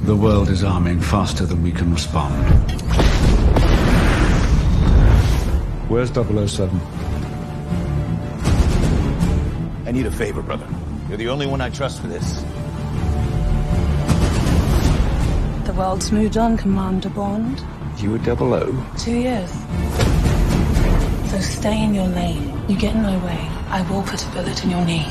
The world is arming faster than we can respond. Where's 007? I need a favor, brother. You're the only one I trust for this. The world's moved on, Commander Bond. You were 00? 2 years. So stay in your lane. You get in my way, I will put a bullet in your knee.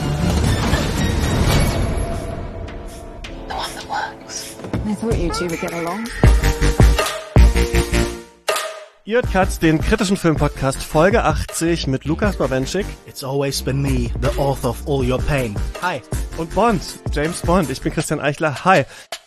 The one that works. I thought you two would get along. Ihr hört Katz, den kritischen Filmpodcast Folge 80 mit Lukas Bawenschik. It's always been me, the author of all your pain. Hi. Und Bond, James Bond. Ich bin Christian Eichler. Hi.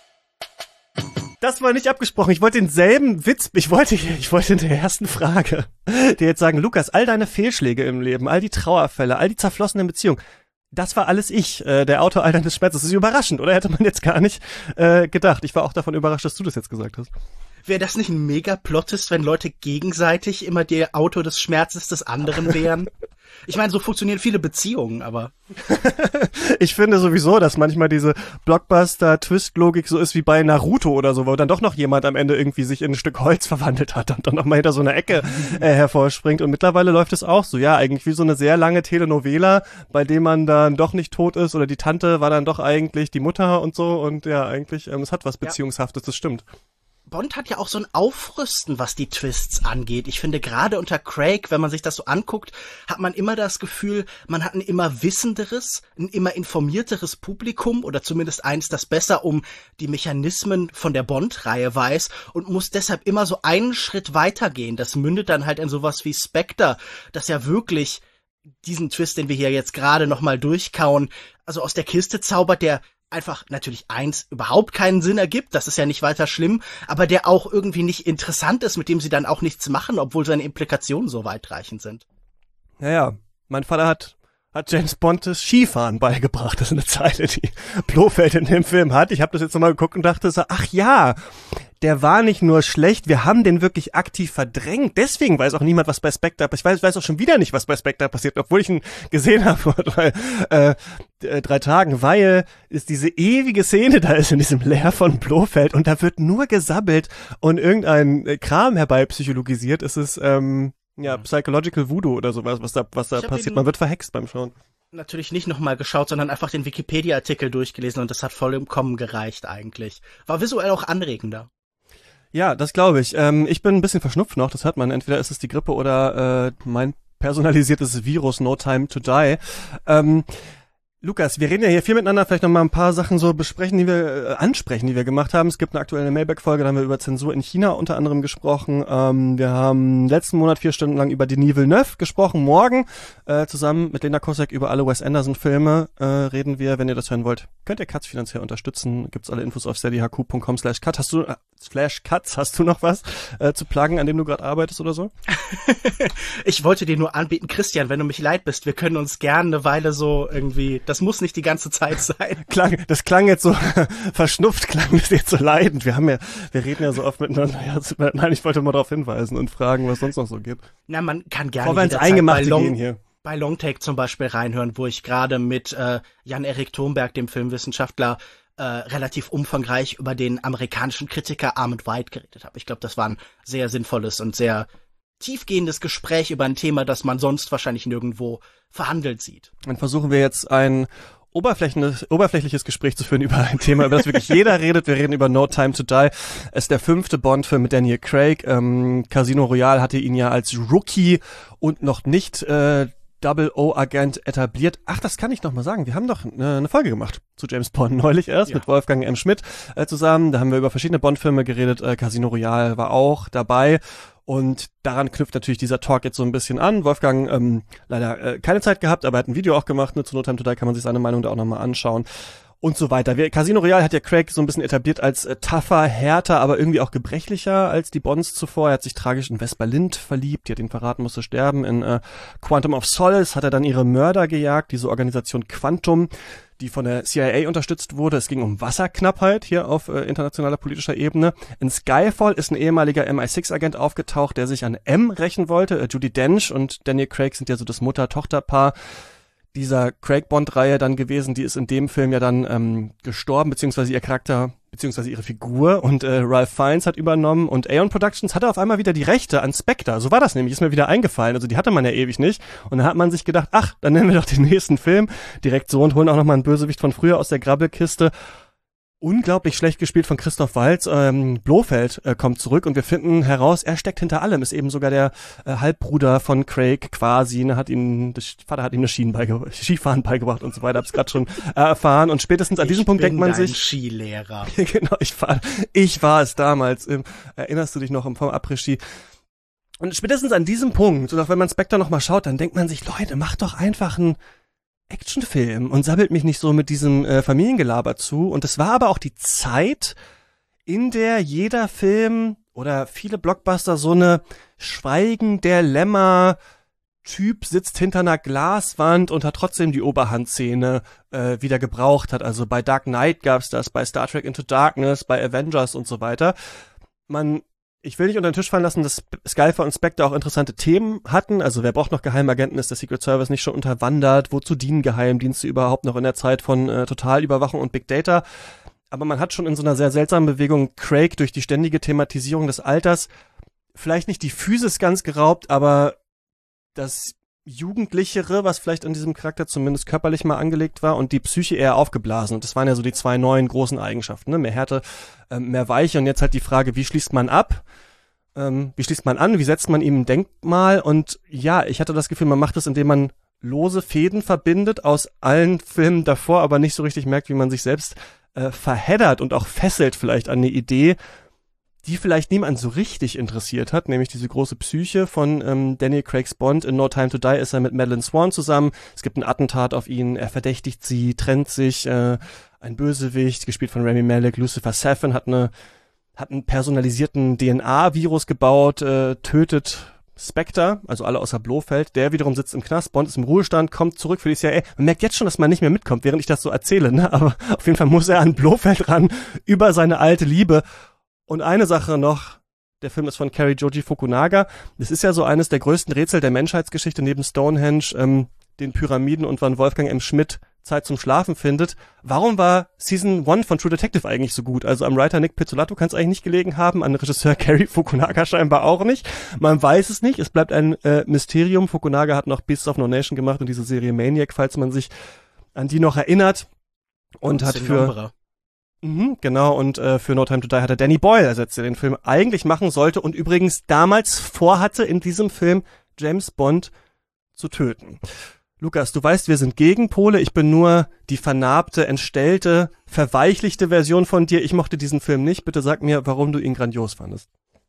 Das war nicht abgesprochen. Ich wollte denselben Witz, ich wollte in der ersten Frage dir jetzt sagen, Lukas, all deine Fehlschläge im Leben, all die Trauerfälle, all die zerflossenen Beziehungen, das war alles ich, der Autor all deines Schmerzes. Das ist überraschend, oder? Hätte man jetzt gar nicht gedacht. Ich war auch davon überrascht, dass du das jetzt gesagt hast. Wäre das nicht ein Mega-Plot ist, wenn Leute gegenseitig immer der Autor des Schmerzes des anderen wären? Ich meine, so funktionieren viele Beziehungen, aber... Ich finde sowieso, dass manchmal diese Blockbuster-Twist-Logik so ist wie bei Naruto oder so, wo dann doch noch jemand am Ende irgendwie sich in ein Stück Holz verwandelt hat und dann noch mal hinter so einer Ecke hervorspringt. Und mittlerweile läuft es auch so, ja, eigentlich wie so eine sehr lange Telenovela, bei dem man dann doch nicht tot ist oder die Tante war dann doch eigentlich die Mutter und so. Und ja, eigentlich, es hat was Beziehungshaftes, das stimmt. Bond hat ja auch so ein Aufrüsten, was die Twists angeht. Ich finde, gerade unter Craig, wenn man sich das so anguckt, hat man immer das Gefühl, man hat ein immer wissenderes, ein immer informierteres Publikum oder zumindest eins, das besser um die Mechanismen von der Bond-Reihe weiß und muss deshalb immer so einen Schritt weitergehen. Das mündet dann halt in sowas wie Spectre, das ja wirklich diesen Twist, den wir hier jetzt gerade nochmal durchkauen, also aus der Kiste zaubert, der einfach natürlich überhaupt keinen Sinn ergibt, das ist ja nicht weiter schlimm, aber der auch irgendwie nicht interessant ist, mit dem sie dann auch nichts machen, obwohl seine Implikationen so weitreichend sind. Ja, mein Vater hat James Bond das Skifahren beigebracht. Das ist eine Zeile, die Blofeld in dem Film hat. Ich habe das jetzt nochmal geguckt und dachte so, ach ja, der war nicht nur schlecht, wir haben den wirklich aktiv verdrängt. Deswegen weiß auch niemand, was bei Spectre passiert. Ich weiß auch schon wieder nicht, was bei Spectre passiert, obwohl ich ihn gesehen habe vor 3 Tagen, weil es diese ewige Szene da ist in diesem Lair von Blofeld und da wird nur gesabbelt und irgendein Kram herbei psychologisiert. Es ist Psychological Voodoo oder sowas, was da passiert. Man wird verhext beim Schauen. Natürlich nicht nochmal geschaut, sondern einfach den Wikipedia-Artikel durchgelesen und das hat vollkommen gereicht eigentlich. War visuell auch anregender. Ja, das glaube ich. Ich bin ein bisschen verschnupft noch, das hört man. Entweder ist es die Grippe oder mein personalisiertes Virus No Time to Die. Lukas, wir reden ja hier viel miteinander, vielleicht noch mal ein paar Sachen so ansprechen, die wir gemacht haben. Es gibt eine aktuelle Mailback-Folge, da haben wir über Zensur in China unter anderem gesprochen. Wir haben letzten Monat 4 Stunden lang über Denis Villeneuve gesprochen. Morgen zusammen mit Lena Kosek über alle Wes Anderson-Filme reden wir. Wenn ihr das hören wollt, könnt ihr Katz finanziell unterstützen. Gibt's alle Infos auf steadyhq.com/cut. Hast du noch was zu pluggen, an dem du gerade arbeitest oder so? Ich wollte dir nur anbieten, Christian, wenn du mich leid bist, wir können uns gerne eine Weile so irgendwie, das muss nicht die ganze Zeit sein. Das klang jetzt so verschnupft, klang das jetzt so leidend. Wir reden ja so oft miteinander. Ja, nein, ich wollte mal darauf hinweisen und fragen, was sonst noch so gibt. Na, man kann gerne Bevor wir ins Eingemachte gehen hier. Bei Longtake zum Beispiel reinhören, wo ich gerade mit Jan-Erik Thomberg, dem Filmwissenschaftler, relativ umfangreich über den amerikanischen Kritiker Armand White geredet habe. Ich glaube, das war ein sehr sinnvolles und sehr tiefgehendes Gespräch über ein Thema, das man sonst wahrscheinlich nirgendwo verhandelt sieht. Dann versuchen wir jetzt ein oberflächliches Gespräch zu führen über ein Thema, über das wirklich jeder redet. Wir reden über No Time to Die. Es ist der 5. Bond-Film mit Daniel Craig. Casino Royale hatte ihn ja als Rookie und noch nicht Double-O-Agent etabliert. Ach, das kann ich noch mal sagen. Wir haben doch eine Folge gemacht zu James Bond neulich erst mit Wolfgang M. Schmidt zusammen. Da haben wir über verschiedene Bond-Filme geredet. Casino Royale war auch dabei. Und daran knüpft natürlich dieser Talk jetzt so ein bisschen an. Wolfgang leider keine Zeit gehabt, aber er hat ein Video auch gemacht. Zu No Time to Die kann man sich seine Meinung da auch nochmal anschauen. Und so weiter. Casino Royale hat ja Craig so ein bisschen etabliert als tougher, härter, aber irgendwie auch gebrechlicher als die Bonds zuvor. Er hat sich tragisch in Vesper Lind verliebt, die hat ihn verraten, musste sterben. In Quantum of Solace hat er dann ihre Mörder gejagt, diese Organisation Quantum, die von der CIA unterstützt wurde. Es ging um Wasserknappheit hier auf internationaler politischer Ebene. In Skyfall ist ein ehemaliger MI6-Agent aufgetaucht, der sich an M rächen wollte. Judi Dench und Daniel Craig sind ja so das Mutter-Tochter-Paar dieser Craig-Bond-Reihe dann gewesen. Die ist in dem Film ja dann gestorben, beziehungsweise ihr Charakter beziehungsweise ihre Figur, und Ralph Fiennes hat übernommen und Aeon Productions hatte auf einmal wieder die Rechte an Spectre. So war das nämlich, ist mir wieder eingefallen. Also die hatte man ja ewig nicht. Und dann hat man sich gedacht, ach, dann nennen wir doch den nächsten Film direkt so und holen auch nochmal einen Bösewicht von früher aus der Grabbelkiste. Unglaublich schlecht gespielt von Christoph Waltz. Blofeld kommt zurück und wir finden heraus, er steckt hinter allem, ist eben sogar der Halbbruder von Craig quasi. Der Vater hat ihm das Skifahren beigebracht und so weiter, hab's gerade schon erfahren. Und spätestens an diesem Punkt denkt man sich... Skilehrer. Genau, ich war es damals. Erinnerst du dich noch vom Après-Ski? Und spätestens an diesem Punkt, und auch wenn man Spectre noch mal schaut, dann denkt man sich, Leute, macht doch einfach einen Actionfilm und sabbelt mich nicht so mit diesem Familiengelaber zu. Und es war aber auch die Zeit, in der jeder Film oder viele Blockbuster so eine Schweigen der Lämmer-Typ sitzt hinter einer Glaswand und hat trotzdem die Oberhandszene wieder gebraucht hat. Also bei Dark Knight gab's das, bei Star Trek Into Darkness, bei Avengers und so weiter. Ich will nicht unter den Tisch fallen lassen, dass Skyfall und Spectre auch interessante Themen hatten. Also wer braucht noch Geheimagenten? Ist der Secret Service nicht schon unterwandert? Wozu dienen Geheimdienste überhaupt noch in der Zeit von Totalüberwachung und Big Data? Aber man hat schon in so einer sehr seltsamen Bewegung Craig durch die ständige Thematisierung des Alters vielleicht nicht die Physis ganz geraubt, aber das Jugendlichere, was vielleicht an diesem Charakter zumindest körperlich mal angelegt war, und die Psyche eher aufgeblasen. Und das waren ja so die zwei neuen großen Eigenschaften, ne? Mehr Härte, mehr Weiche. Und jetzt halt die Frage, wie schließt man ab? Wie schließt man an? Wie setzt man ihm ein Denkmal? Und ja, ich hatte das Gefühl, man macht das, indem man lose Fäden verbindet aus allen Filmen davor, aber nicht so richtig merkt, wie man sich selbst verheddert und auch fesselt vielleicht an eine Idee, die vielleicht niemand so richtig interessiert hat, nämlich diese große Psyche von Daniel Craigs Bond. In No Time to Die ist er mit Madeleine Swan zusammen. Es gibt ein Attentat auf ihn, er verdächtigt sie, trennt sich, ein Bösewicht, gespielt von Rami Malek. Lucifer Safin hat einen personalisierten DNA-Virus gebaut, tötet Spectre, also alle außer Blofeld. Der wiederum sitzt im Knast, Bond ist im Ruhestand, kommt zurück für die CIA. Man merkt jetzt schon, dass man nicht mehr mitkommt, während ich das so erzähle, ne? Aber auf jeden Fall muss er an Blofeld ran, über seine alte Liebe. Und eine Sache noch, der Film ist von Cary Joji Fukunaga. Das ist ja so eines der größten Rätsel der Menschheitsgeschichte neben Stonehenge, den Pyramiden und wann Wolfgang M. Schmidt Zeit zum Schlafen findet. Warum war Season 1 von True Detective eigentlich so gut? Also am Writer Nick Pizzolatto kann es eigentlich nicht gelegen haben, an Regisseur Cary Fukunaga scheinbar auch nicht. Man weiß es nicht, es bleibt ein Mysterium. Fukunaga hat noch Beasts of No Nation gemacht und diese Serie Maniac, falls man sich an die noch erinnert. Und hat für... Genau, und für No Time to Die hat er Danny Boyle ersetzt, der den Film eigentlich machen sollte und übrigens damals vorhatte, in diesem Film James Bond zu töten. Lukas, du weißt, wir sind Gegenpole, ich bin nur die vernarbte, entstellte, verweichlichte Version von dir. Ich mochte diesen Film nicht. Bitte sag mir, warum du ihn grandios fandest.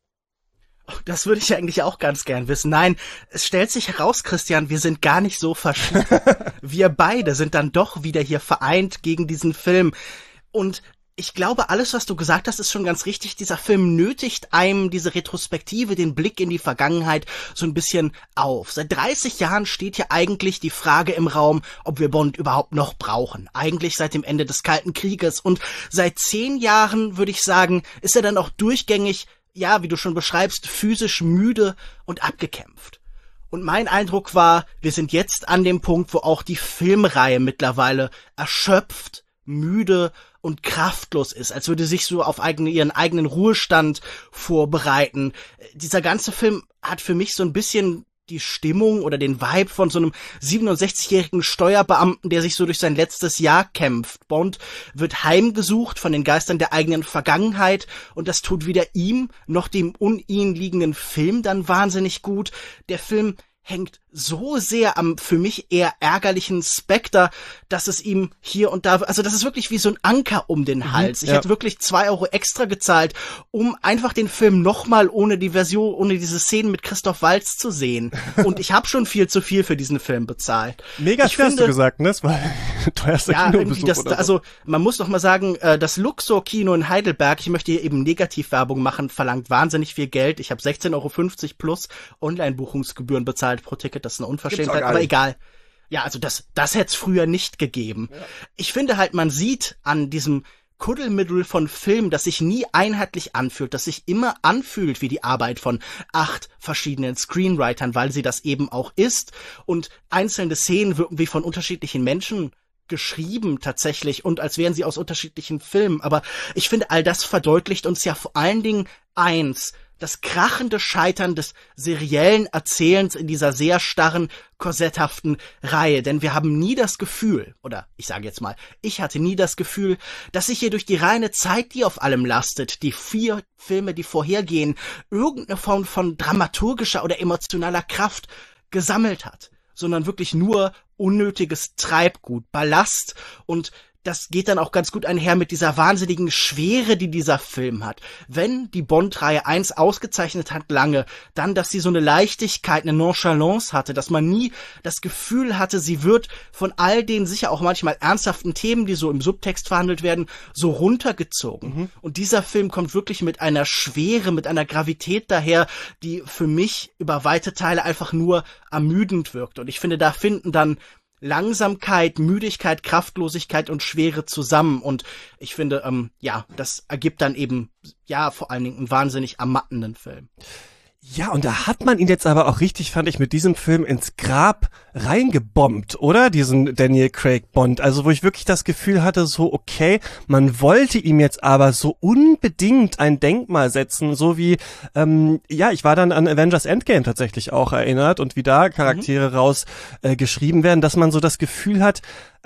Das würde ich eigentlich auch ganz gern wissen. Nein, es stellt sich heraus, Christian, wir sind gar nicht so verschieden. Wir beide sind dann doch wieder hier vereint gegen diesen Film. Und ich glaube, alles, was du gesagt hast, ist schon ganz richtig. Dieser Film nötigt einem diese Retrospektive, den Blick in die Vergangenheit so ein bisschen auf. Seit 30 Jahren steht hier eigentlich die Frage im Raum, ob wir Bond überhaupt noch brauchen. Eigentlich seit dem Ende des Kalten Krieges. Und seit 10 Jahren, würde ich sagen, ist er dann auch durchgängig, ja, wie du schon beschreibst, physisch müde und abgekämpft. Und mein Eindruck war, wir sind jetzt an dem Punkt, wo auch die Filmreihe mittlerweile erschöpft, müde und kraftlos ist, als würde sich so auf ihren eigenen Ruhestand vorbereiten. Dieser ganze Film hat für mich so ein bisschen die Stimmung oder den Vibe von so einem 67-jährigen Steuerbeamten, der sich so durch sein letztes Jahr kämpft. Bond wird heimgesucht von den Geistern der eigenen Vergangenheit und das tut weder ihm noch dem ihn liegenden Film dann wahnsinnig gut. Der Film hängt so sehr am für mich eher ärgerlichen Spectre, dass es ihm hier und da, also das ist wirklich wie so ein Anker um den Hals. Ich hätte wirklich 2 € extra gezahlt, um einfach den Film nochmal ohne diese Szenen mit Christoph Waltz zu sehen. Und ich habe schon viel zu viel für diesen Film bezahlt. Mega schwer, hast du gesagt, ne? Das war teuerster Kinobesuch oder so. Also man muss doch mal sagen, das Luxor-Kino in Heidelberg, ich möchte hier eben Negativwerbung machen, verlangt wahnsinnig viel Geld. Ich habe 16,50 € plus Online-Buchungsgebühren bezahlt pro Ticket. Das ist eine Unverschämtheit, aber egal. Ja, also das hätte es früher nicht gegeben. Ja. Ich finde halt, man sieht an diesem Kuddelmuddel von Film, das sich nie einheitlich anfühlt, das sich immer anfühlt wie die Arbeit von 8 verschiedenen Screenwritern, weil sie das eben auch ist. Und einzelne Szenen wirken wie von unterschiedlichen Menschen geschrieben tatsächlich und als wären sie aus unterschiedlichen Filmen. Aber ich finde, all das verdeutlicht uns ja vor allen Dingen eins: das krachende Scheitern des seriellen Erzählens in dieser sehr starren, korsetthaften Reihe. Denn wir haben nie das Gefühl, oder ich sage jetzt mal, ich hatte nie das Gefühl, dass sich hier durch die reine Zeit, die auf allem lastet, die 4 Filme, die vorhergehen, irgendeine Form von dramaturgischer oder emotionaler Kraft gesammelt hat, sondern wirklich nur unnötiges Treibgut, Ballast, und das geht dann auch ganz gut einher mit dieser wahnsinnigen Schwere, die dieser Film hat. Wenn die Bond-Reihe eins ausgezeichnet hat lange, dann, dass sie so eine Leichtigkeit, eine Nonchalance hatte, dass man nie das Gefühl hatte, sie wird von all den sicher auch manchmal ernsthaften Themen, die so im Subtext verhandelt werden, so runtergezogen. Und dieser Film kommt wirklich mit einer Schwere, mit einer Gravität daher, die für mich über weite Teile einfach nur ermüdend wirkt. Und ich finde, da finden dann Langsamkeit, Müdigkeit, Kraftlosigkeit und Schwere zusammen. Und ich finde, das ergibt dann eben, vor allen Dingen einen wahnsinnig ermattenden Film. Ja, und da hat man ihn jetzt aber auch richtig, fand ich, mit diesem Film ins Grab reingebombt, oder? Diesen Daniel Craig Bond. Also wo ich wirklich das Gefühl hatte, so okay, man wollte ihm jetzt aber so unbedingt ein Denkmal setzen, so wie, ich war dann an Avengers Endgame tatsächlich auch erinnert und wie da Charaktere geschrieben werden, dass man so das Gefühl hat,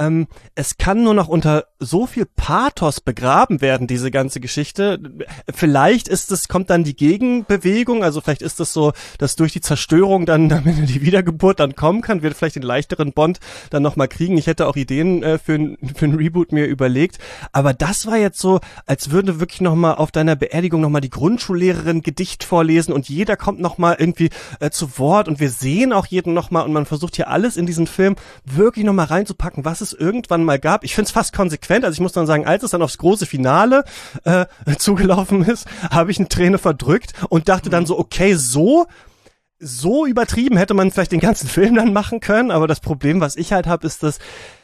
es kann nur noch unter so viel Pathos begraben werden, diese ganze Geschichte. Vielleicht kommt dann die Gegenbewegung, also vielleicht ist es so, dass durch die Zerstörung dann, damit die Wiedergeburt dann kommen kann, wird vielleicht den leichteren Bond dann nochmal kriegen. Ich hätte auch Ideen für ein Reboot mir überlegt, aber das war jetzt so, als würde wirklich nochmal auf deiner Beerdigung nochmal die Grundschullehrerin Gedicht vorlesen und jeder kommt nochmal irgendwie zu Wort und wir sehen auch jeden nochmal und man versucht hier alles in diesen Film wirklich nochmal reinzupacken, was es irgendwann mal gab. Ich finde es fast konsequent, also ich muss dann sagen, als es dann aufs große Finale zugelaufen ist, habe ich eine Träne verdrückt und dachte dann so, okay, so übertrieben hätte man vielleicht den ganzen Film dann machen können, aber das Problem, was ich halt habe, ist, dass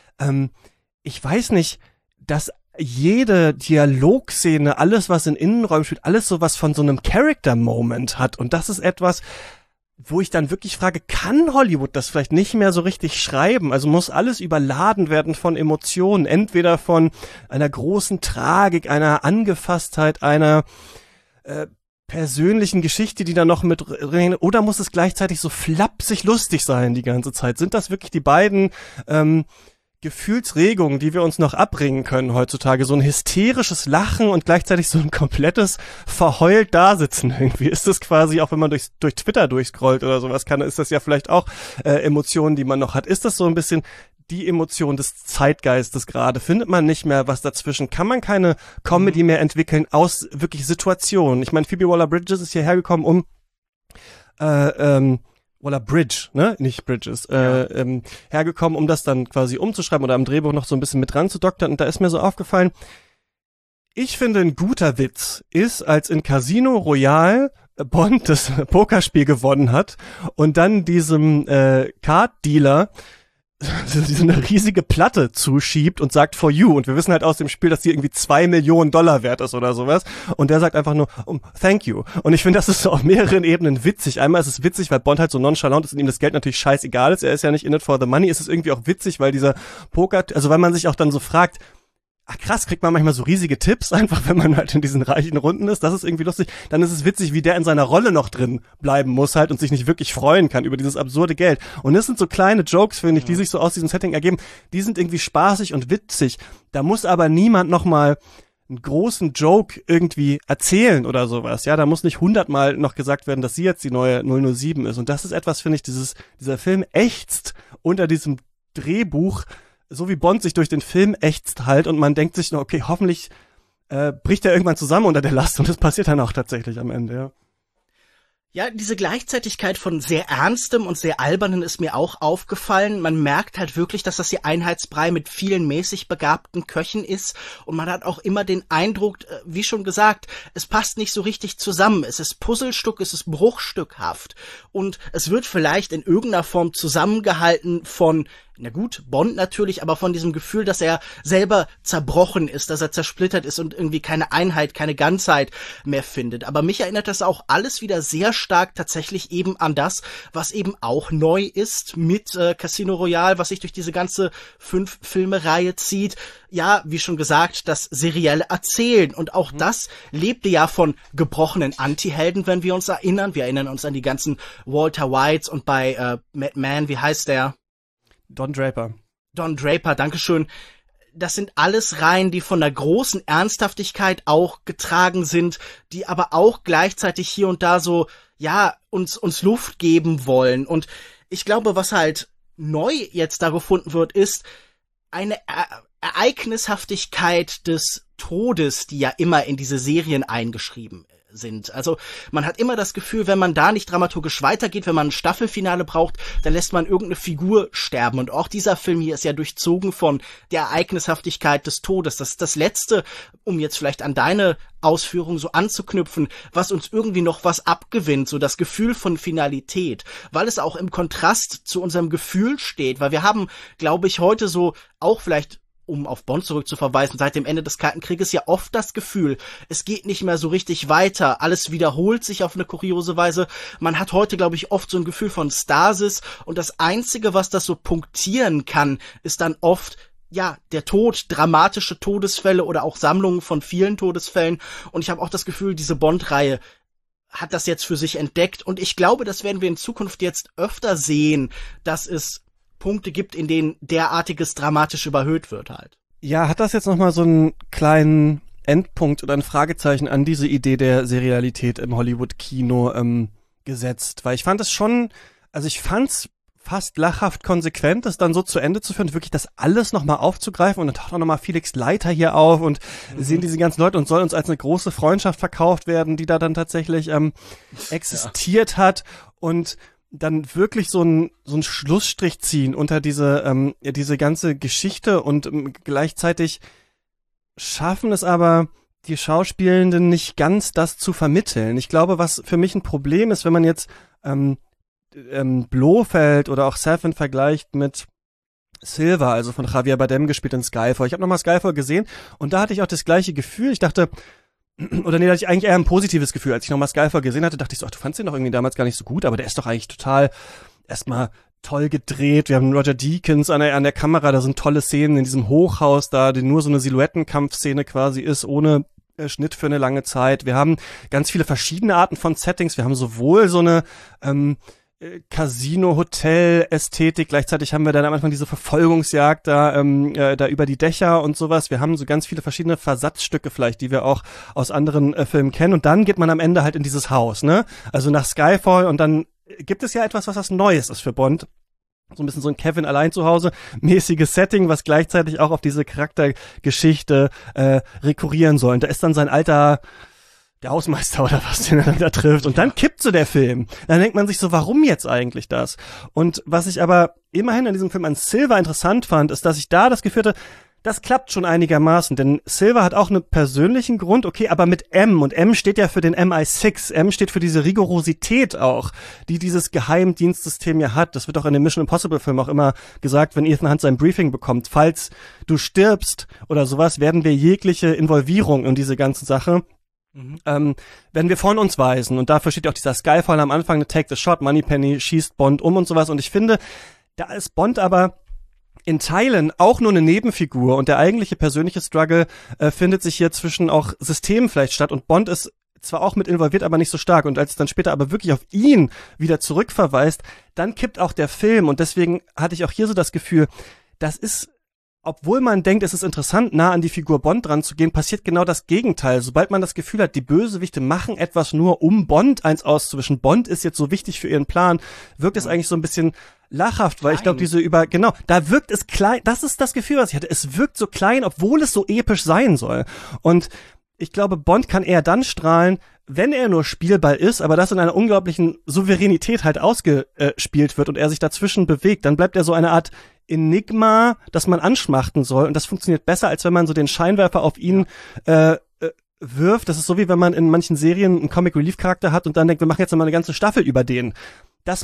ich weiß nicht, dass jede Dialogszene, alles, was in Innenräumen spielt, alles sowas von so einem Character-Moment hat und das ist etwas, wo ich dann wirklich frage, kann Hollywood das vielleicht nicht mehr so richtig schreiben? Also muss alles überladen werden von Emotionen, entweder von einer großen Tragik, einer Angefasstheit, einer persönlichen Geschichte, die da noch mit rein, oder muss es gleichzeitig so flapsig lustig sein die ganze Zeit? Sind das wirklich die beiden Gefühlsregungen, die wir uns noch abbringen können heutzutage? So ein hysterisches Lachen und gleichzeitig so ein komplettes verheult Dasitzen irgendwie. Ist das quasi, auch wenn man durch Twitter durchscrollt oder sowas ist das ja vielleicht auch Emotionen, die man noch hat. Ist das so ein bisschen die Emotion des Zeitgeistes gerade? Findet man nicht mehr was dazwischen? Kann man keine Comedy mehr entwickeln aus wirklich Situationen? Ich meine, Phoebe Waller-Bridges ist hierher gekommen, Waller-Bridge, ne? Nicht Bridges, hergekommen, um das dann quasi umzuschreiben oder am Drehbuch noch so ein bisschen mit dran zu doktern. Und da ist mir so aufgefallen, ich finde, ein guter Witz ist, als in Casino Royale Bond das Pokerspiel gewonnen hat und dann diesem Card-Dealer so eine riesige Platte zuschiebt und sagt for you, und wir wissen halt aus dem Spiel, dass die irgendwie $2 Millionen wert ist oder sowas, und der sagt einfach nur thank you, und ich finde, das ist so auf mehreren Ebenen witzig. Einmal ist es witzig, weil Bond halt so nonchalant ist und ihm das Geld natürlich scheißegal ist, er ist ja nicht in it for the money. Ist es irgendwie auch witzig, weil dieser weil man sich auch dann so fragt, ach krass, kriegt man manchmal so riesige Tipps, einfach wenn man halt in diesen reichen Runden ist. Das ist irgendwie lustig. Dann ist es witzig, wie der in seiner Rolle noch drin bleiben muss halt und sich nicht wirklich freuen kann über dieses absurde Geld. Und das sind so kleine Jokes, finde ich, die sich so aus diesem Setting ergeben. Die sind irgendwie spaßig und witzig. Da muss aber niemand nochmal einen großen Joke irgendwie erzählen oder sowas. Ja, da muss nicht 100-mal noch gesagt werden, dass sie jetzt die neue 007 ist. Und das ist etwas, finde ich, dieser Film ächzt unter diesem Drehbuch, so wie Bond sich durch den Film ächzt halt, und man denkt sich nur, okay, hoffentlich bricht er irgendwann zusammen unter der Last, und das passiert dann auch tatsächlich am Ende, ja. Ja, diese Gleichzeitigkeit von sehr Ernstem und sehr Albernen ist mir auch aufgefallen. Man merkt halt wirklich, dass das hier Einheitsbrei mit vielen mäßig begabten Köchen ist. Und man hat auch immer den Eindruck, wie schon gesagt, es passt nicht so richtig zusammen. Es ist Puzzlestück, es ist bruchstückhaft. Und es wird vielleicht in irgendeiner Form zusammengehalten von na gut, Bond natürlich, aber von diesem Gefühl, dass er selber zerbrochen ist, dass er zersplittert ist und irgendwie keine Einheit, keine Ganzheit mehr findet. Aber mich erinnert das auch alles wieder sehr stark tatsächlich eben an das, was eben auch neu ist mit Casino Royale, was sich durch diese ganze 5-Filme-Reihe zieht. Ja, wie schon gesagt, das serielle Erzählen. Und auch das lebte ja von gebrochenen Anti-Helden, wenn wir uns erinnern. Wir erinnern uns an die ganzen Walter Whites und bei Madman, wie heißt der? Don Draper, dankeschön. Das sind alles Reihen, die von der großen Ernsthaftigkeit auch getragen sind, die aber auch gleichzeitig hier und da so, ja, uns Luft geben wollen. Und ich glaube, was halt neu jetzt da gefunden wird, ist eine Ereignishaftigkeit des Todes, die ja immer in diese Serien eingeschrieben sind. Also man hat immer das Gefühl, wenn man da nicht dramaturgisch weitergeht, wenn man ein Staffelfinale braucht, dann lässt man irgendeine Figur sterben. Und auch dieser Film hier ist ja durchzogen von der Ereignishaftigkeit des Todes. Das ist das Letzte, um jetzt vielleicht an deine Ausführung so anzuknüpfen, was uns irgendwie noch was abgewinnt, so das Gefühl von Finalität, weil es auch im Kontrast zu unserem Gefühl steht, weil wir haben, glaube ich, heute so auch vielleicht, um auf Bond zurückzuverweisen, seit dem Ende des Kalten Krieges ja oft das Gefühl, es geht nicht mehr so richtig weiter, alles wiederholt sich auf eine kuriose Weise. Man hat heute, glaube ich, oft so ein Gefühl von Stasis und das Einzige, was das so punktieren kann, ist dann oft ja, der Tod, dramatische Todesfälle oder auch Sammlungen von vielen Todesfällen. Und ich habe auch das Gefühl, diese Bond-Reihe hat das jetzt für sich entdeckt. Und ich glaube, das werden wir in Zukunft jetzt öfter sehen, dass es Punkte gibt, in denen derartiges dramatisch überhöht wird halt. Ja, hat das jetzt nochmal so einen kleinen Endpunkt oder ein Fragezeichen an diese Idee der Serialität im Hollywood-Kino gesetzt? Weil ich fand es schon, also ich fand's fast lachhaft konsequent, das dann so zu Ende zu führen, wirklich das alles nochmal aufzugreifen und dann taucht auch nochmal Felix Leiter hier auf und sehen diese ganzen Leute und soll uns als eine große Freundschaft verkauft werden, die da dann tatsächlich existiert hat und dann wirklich so einen Schlussstrich ziehen unter diese ganze Geschichte und gleichzeitig schaffen es aber die Schauspielenden nicht ganz, das zu vermitteln. Ich glaube, was für mich ein Problem ist, wenn man jetzt Blofeld oder auch Safin vergleicht mit Silva, also von Javier Bardem gespielt in Skyfall. Ich habe nochmal Skyfall gesehen und da hatte ich auch das gleiche Gefühl. Ich dachte, oder nee, da hatte ich eigentlich eher ein positives Gefühl. Als ich nochmal Skyfall gesehen hatte, dachte ich so, ach, du fandst den doch irgendwie damals gar nicht so gut, aber der ist doch eigentlich total erstmal toll gedreht. Wir haben Roger Deakins an der Kamera, da sind tolle Szenen in diesem Hochhaus da, die nur so eine Silhouettenkampfszene quasi ist, ohne Schnitt für eine lange Zeit. Wir haben ganz viele verschiedene Arten von Settings. Wir haben sowohl so eine Casino-Hotel-Ästhetik, gleichzeitig haben wir dann am Anfang diese Verfolgungsjagd da über die Dächer und sowas. Wir haben so ganz viele verschiedene Versatzstücke vielleicht, die wir auch aus anderen Filmen kennen. Und dann geht man am Ende halt in dieses Haus, ne? Also nach Skyfall und dann gibt es ja etwas, was Neues ist für Bond. So ein bisschen so ein Kevin allein zu Hause mäßiges Setting, was gleichzeitig auch auf diese Charaktergeschichte rekurrieren soll. Und da ist dann sein alter der Hausmeister oder was, den er dann da trifft. Und dann kippt so der Film. Dann denkt man sich so, warum jetzt eigentlich das? Und was ich aber immerhin an diesem Film an Silva interessant fand, ist, dass ich da das Gefühl hatte, das klappt schon einigermaßen, denn Silva hat auch einen persönlichen Grund, okay, aber mit M, und M steht ja für den MI6, M steht für diese Rigorosität auch, die dieses Geheimdienstsystem ja hat. Das wird auch in dem Mission Impossible Film auch immer gesagt, wenn Ethan Hunt sein Briefing bekommt, falls du stirbst oder sowas, werden wir jegliche Involvierung in diese ganze Sache werden wir von uns weisen. Und dafür steht ja auch dieser Skyfall am Anfang, eine Take the Shot, Moneypenny schießt Bond um und sowas. Und ich finde, da ist Bond aber in Teilen auch nur eine Nebenfigur und der eigentliche persönliche Struggle findet sich hier zwischen auch Systemen vielleicht statt und Bond ist zwar auch mit involviert, aber nicht so stark und als es dann später aber wirklich auf ihn wieder zurückverweist, dann kippt auch der Film und deswegen hatte ich auch hier so das Gefühl, das ist, obwohl man denkt, es ist interessant, nah an die Figur Bond dran zu gehen, passiert genau das Gegenteil. Sobald man das Gefühl hat, die Bösewichte machen etwas nur, um Bond eins auszuwischen, Bond ist jetzt so wichtig für ihren Plan, wirkt es eigentlich so ein bisschen lachhaft, weil ich glaube, da wirkt es klein, das ist das Gefühl, was ich hatte, es wirkt so klein, obwohl es so episch sein soll. Und ich glaube, Bond kann eher dann strahlen, wenn er nur Spielball ist, aber das in einer unglaublichen Souveränität halt ausgespielt wird und er sich dazwischen bewegt, dann bleibt er so eine Art Enigma, das man anschmachten soll und das funktioniert besser, als wenn man so den Scheinwerfer auf ihn wirft. Das ist so, wie wenn man in manchen Serien einen Comic-Relief-Charakter hat und dann denkt, wir machen jetzt mal eine ganze Staffel über den. Das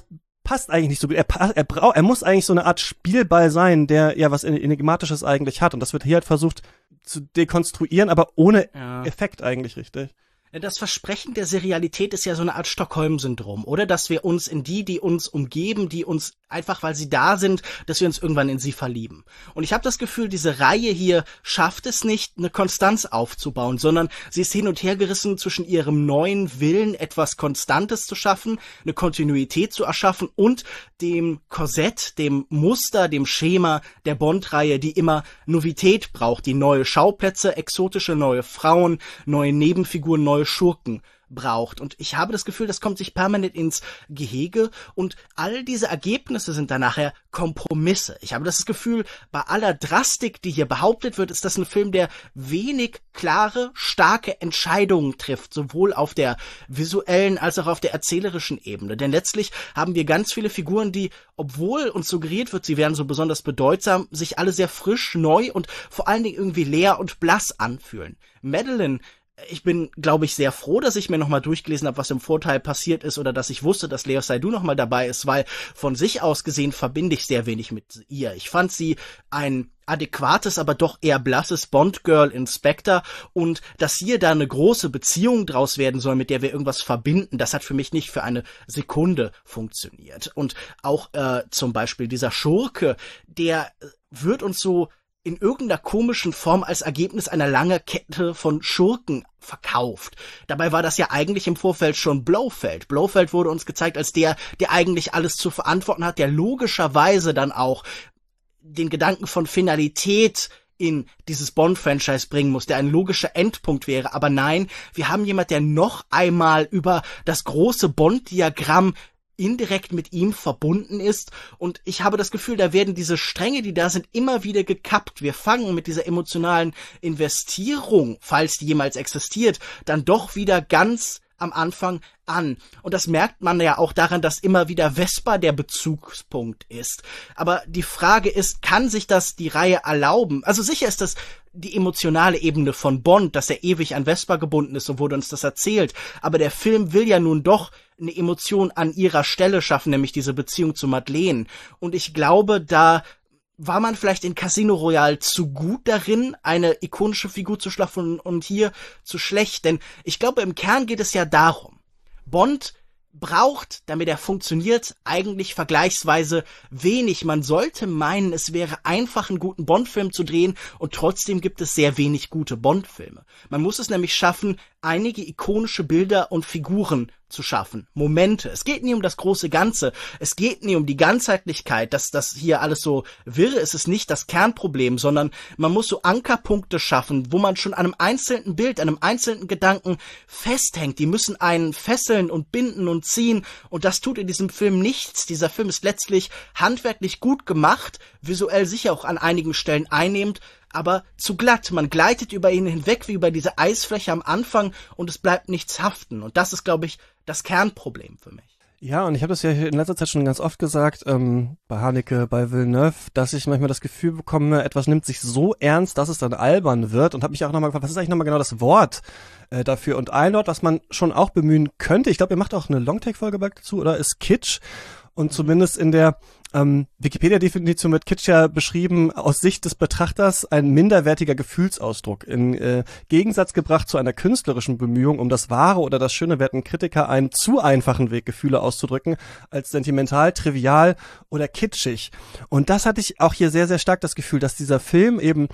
passt eigentlich nicht so gut. Er muss eigentlich so eine Art Spielball sein, der ja was Enigmatisches eigentlich hat. Und das wird hier halt versucht zu dekonstruieren, aber ohne Effekt eigentlich, richtig. Das Versprechen der Serialität ist ja so eine Art Stockholm-Syndrom, oder? Dass wir uns in die uns umgeben, die uns einfach, weil sie da sind, dass wir uns irgendwann in sie verlieben. Und ich habe das Gefühl, diese Reihe hier schafft es nicht, eine Konstanz aufzubauen, sondern sie ist hin und her gerissen zwischen ihrem neuen Willen, etwas Konstantes zu schaffen, eine Kontinuität zu erschaffen und dem Korsett, dem Muster, dem Schema der Bond-Reihe, die immer Novität braucht, die neue Schauplätze, exotische neue Frauen, neue Nebenfiguren, neue Schurken braucht. Und ich habe das Gefühl, das kommt sich permanent ins Gehege und all diese Ergebnisse sind dann nachher Kompromisse. Ich habe das Gefühl, bei aller Drastik, die hier behauptet wird, ist das ein Film, der wenig klare, starke Entscheidungen trifft, sowohl auf der visuellen als auch auf der erzählerischen Ebene. Denn letztlich haben wir ganz viele Figuren, die, obwohl uns suggeriert wird, sie wären so besonders bedeutsam, sich alle sehr frisch, neu und vor allen Dingen irgendwie leer und blass anfühlen. Madeleine, ich bin, glaube ich, sehr froh, dass ich mir nochmal durchgelesen habe, was im Vorteil passiert ist oder dass ich wusste, dass Léa Seydoux nochmal dabei ist, weil von sich aus gesehen verbinde ich sehr wenig mit ihr. Ich fand sie ein adäquates, aber doch eher blasses Bond-Girl in Spectre und dass hier da eine große Beziehung draus werden soll, mit der wir irgendwas verbinden, das hat für mich nicht für eine Sekunde funktioniert. Und auch zum Beispiel dieser Schurke, der wird uns so in irgendeiner komischen Form als Ergebnis einer langen Kette von Schurken verkauft. Dabei war das ja eigentlich im Vorfeld schon Blofeld. Blofeld wurde uns gezeigt als der eigentlich alles zu verantworten hat, der logischerweise dann auch den Gedanken von Finalität in dieses Bond-Franchise bringen muss, der ein logischer Endpunkt wäre. Aber nein, wir haben jemand, der noch einmal über das große Bond-Diagramm indirekt mit ihm verbunden ist und ich habe das Gefühl, da werden diese Stränge, die da sind, immer wieder gekappt. Wir fangen mit dieser emotionalen Investierung, falls die jemals existiert, dann doch wieder ganz am Anfang an. Und das merkt man ja auch daran, dass immer wieder Vesper der Bezugspunkt ist. Aber die Frage ist, kann sich das die Reihe erlauben? Also sicher ist das die emotionale Ebene von Bond, dass er ewig an Vesper gebunden ist, so wurde uns das erzählt. Aber der Film will ja nun doch eine Emotion an ihrer Stelle schaffen, nämlich diese Beziehung zu Madeleine. Und ich glaube, da war man vielleicht in Casino Royale zu gut darin, eine ikonische Figur zu schaffen und hier zu schlecht. Denn ich glaube, im Kern geht es ja darum, Bond braucht, damit er funktioniert, eigentlich vergleichsweise wenig. Man sollte meinen, es wäre einfach, einen guten Bond-Film zu drehen und trotzdem gibt es sehr wenig gute Bond-Filme. Man muss es nämlich schaffen, einige ikonische Bilder und Figuren zu schaffen. Momente. Es geht nie um das große Ganze. Es geht nie um die Ganzheitlichkeit, dass das hier alles so wirre ist. Es ist nicht das Kernproblem, sondern man muss so Ankerpunkte schaffen, wo man schon an einem einzelnen Bild, an einem einzelnen Gedanken festhängt. Die müssen einen fesseln und binden und ziehen und das tut in diesem Film nichts. Dieser Film ist letztlich handwerklich gut gemacht, visuell sicher auch an einigen Stellen einnehmend, aber zu glatt. Man gleitet über ihn hinweg wie über diese Eisfläche am Anfang und es bleibt nichts haften. Und das ist, glaube ich, das Kernproblem für mich. Ja, und ich habe das ja in letzter Zeit schon ganz oft gesagt, bei Haneke, bei Villeneuve, dass ich manchmal das Gefühl bekomme, etwas nimmt sich so ernst, dass es dann albern wird und habe mich auch nochmal gefragt, was ist eigentlich nochmal genau das Wort dafür? Und ein Wort, was man schon auch bemühen könnte, ich glaube, ihr macht auch eine Longtake-Folge dazu, oder? Ist Kitsch. Und zumindest in der Wikipedia-Definition wird Kitsch ja beschrieben, aus Sicht des Betrachters ein minderwertiger Gefühlsausdruck. In Gegensatz gebracht zu einer künstlerischen Bemühung, um das Wahre oder das Schöne werten Kritiker einen zu einfachen Weg, Gefühle auszudrücken, als sentimental, trivial oder kitschig. Und das hatte ich auch hier sehr, sehr stark das Gefühl, dass dieser Film eben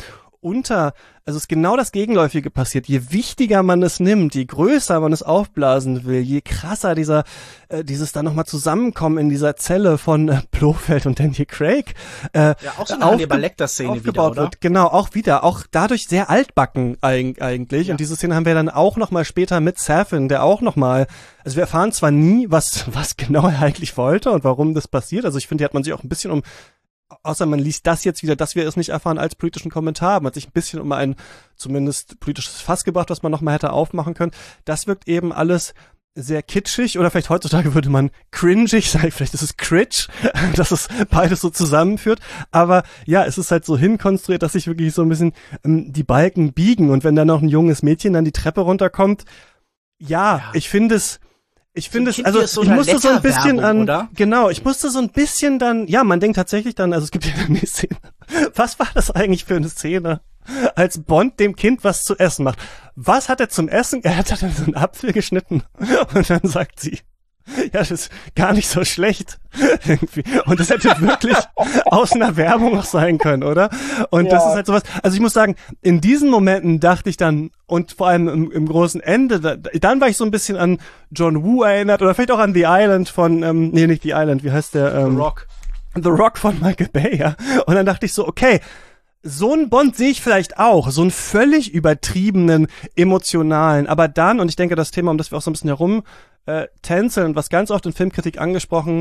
also es ist genau das Gegenläufige passiert. Je wichtiger man es nimmt, je größer man es aufblasen will, je krasser dieses dann nochmal Zusammenkommen in dieser Zelle von Blofeld und Daniel Craig ja, auch so eine Hannibal Lecter-Szene wieder, oder? Wird. Genau, auch dadurch sehr altbacken eigentlich. Ja. Und diese Szene haben wir dann auch nochmal später mit Safin, der auch nochmal, also wir erfahren zwar nie, was genau er eigentlich wollte und warum das passiert. Also ich finde, die hat man sich auch ein bisschen außer man liest das jetzt wieder, dass wir es nicht erfahren als politischen Kommentar, man hat sich ein bisschen um ein zumindest politisches Fass gebracht, was man nochmal hätte aufmachen können. Das wirkt eben alles sehr kitschig oder vielleicht heutzutage würde man cringig sagen, vielleicht ist es critch, dass es beides so zusammenführt. Aber ja, es ist halt so hinkonstruiert, dass sich wirklich so ein bisschen die Balken biegen und wenn dann noch ein junges Mädchen dann die Treppe runterkommt, ja. Ich finde es Ich finde so es, also so ich musste so ein bisschen an, oder? genau, ich musste so ein bisschen dann, ja, man denkt tatsächlich dann, also es gibt ja eine Szene. Was war das eigentlich für eine Szene? Als Bond dem Kind was zu essen macht. Was hat er zum Essen? Er hat dann so einen Apfel geschnitten und dann sagt sie, ja, das ist gar nicht so schlecht. Irgendwie. Und das hätte wirklich aus einer Werbung auch sein können, oder? Und das ist halt sowas. Also ich muss sagen, in diesen Momenten dachte ich dann, und vor allem im großen Ende, dann war ich so ein bisschen an John Woo erinnert, oder vielleicht auch an The Island von, nee, nicht The Island, wie heißt der? The Rock. The Rock von Michael Bay, ja. Und dann dachte ich so, okay, so einen Bond sehe ich vielleicht auch, so einen völlig übertriebenen, emotionalen, aber dann, und ich denke, das Thema, um das wir auch so ein bisschen herum tänzeln, was ganz oft in Filmkritik angesprochen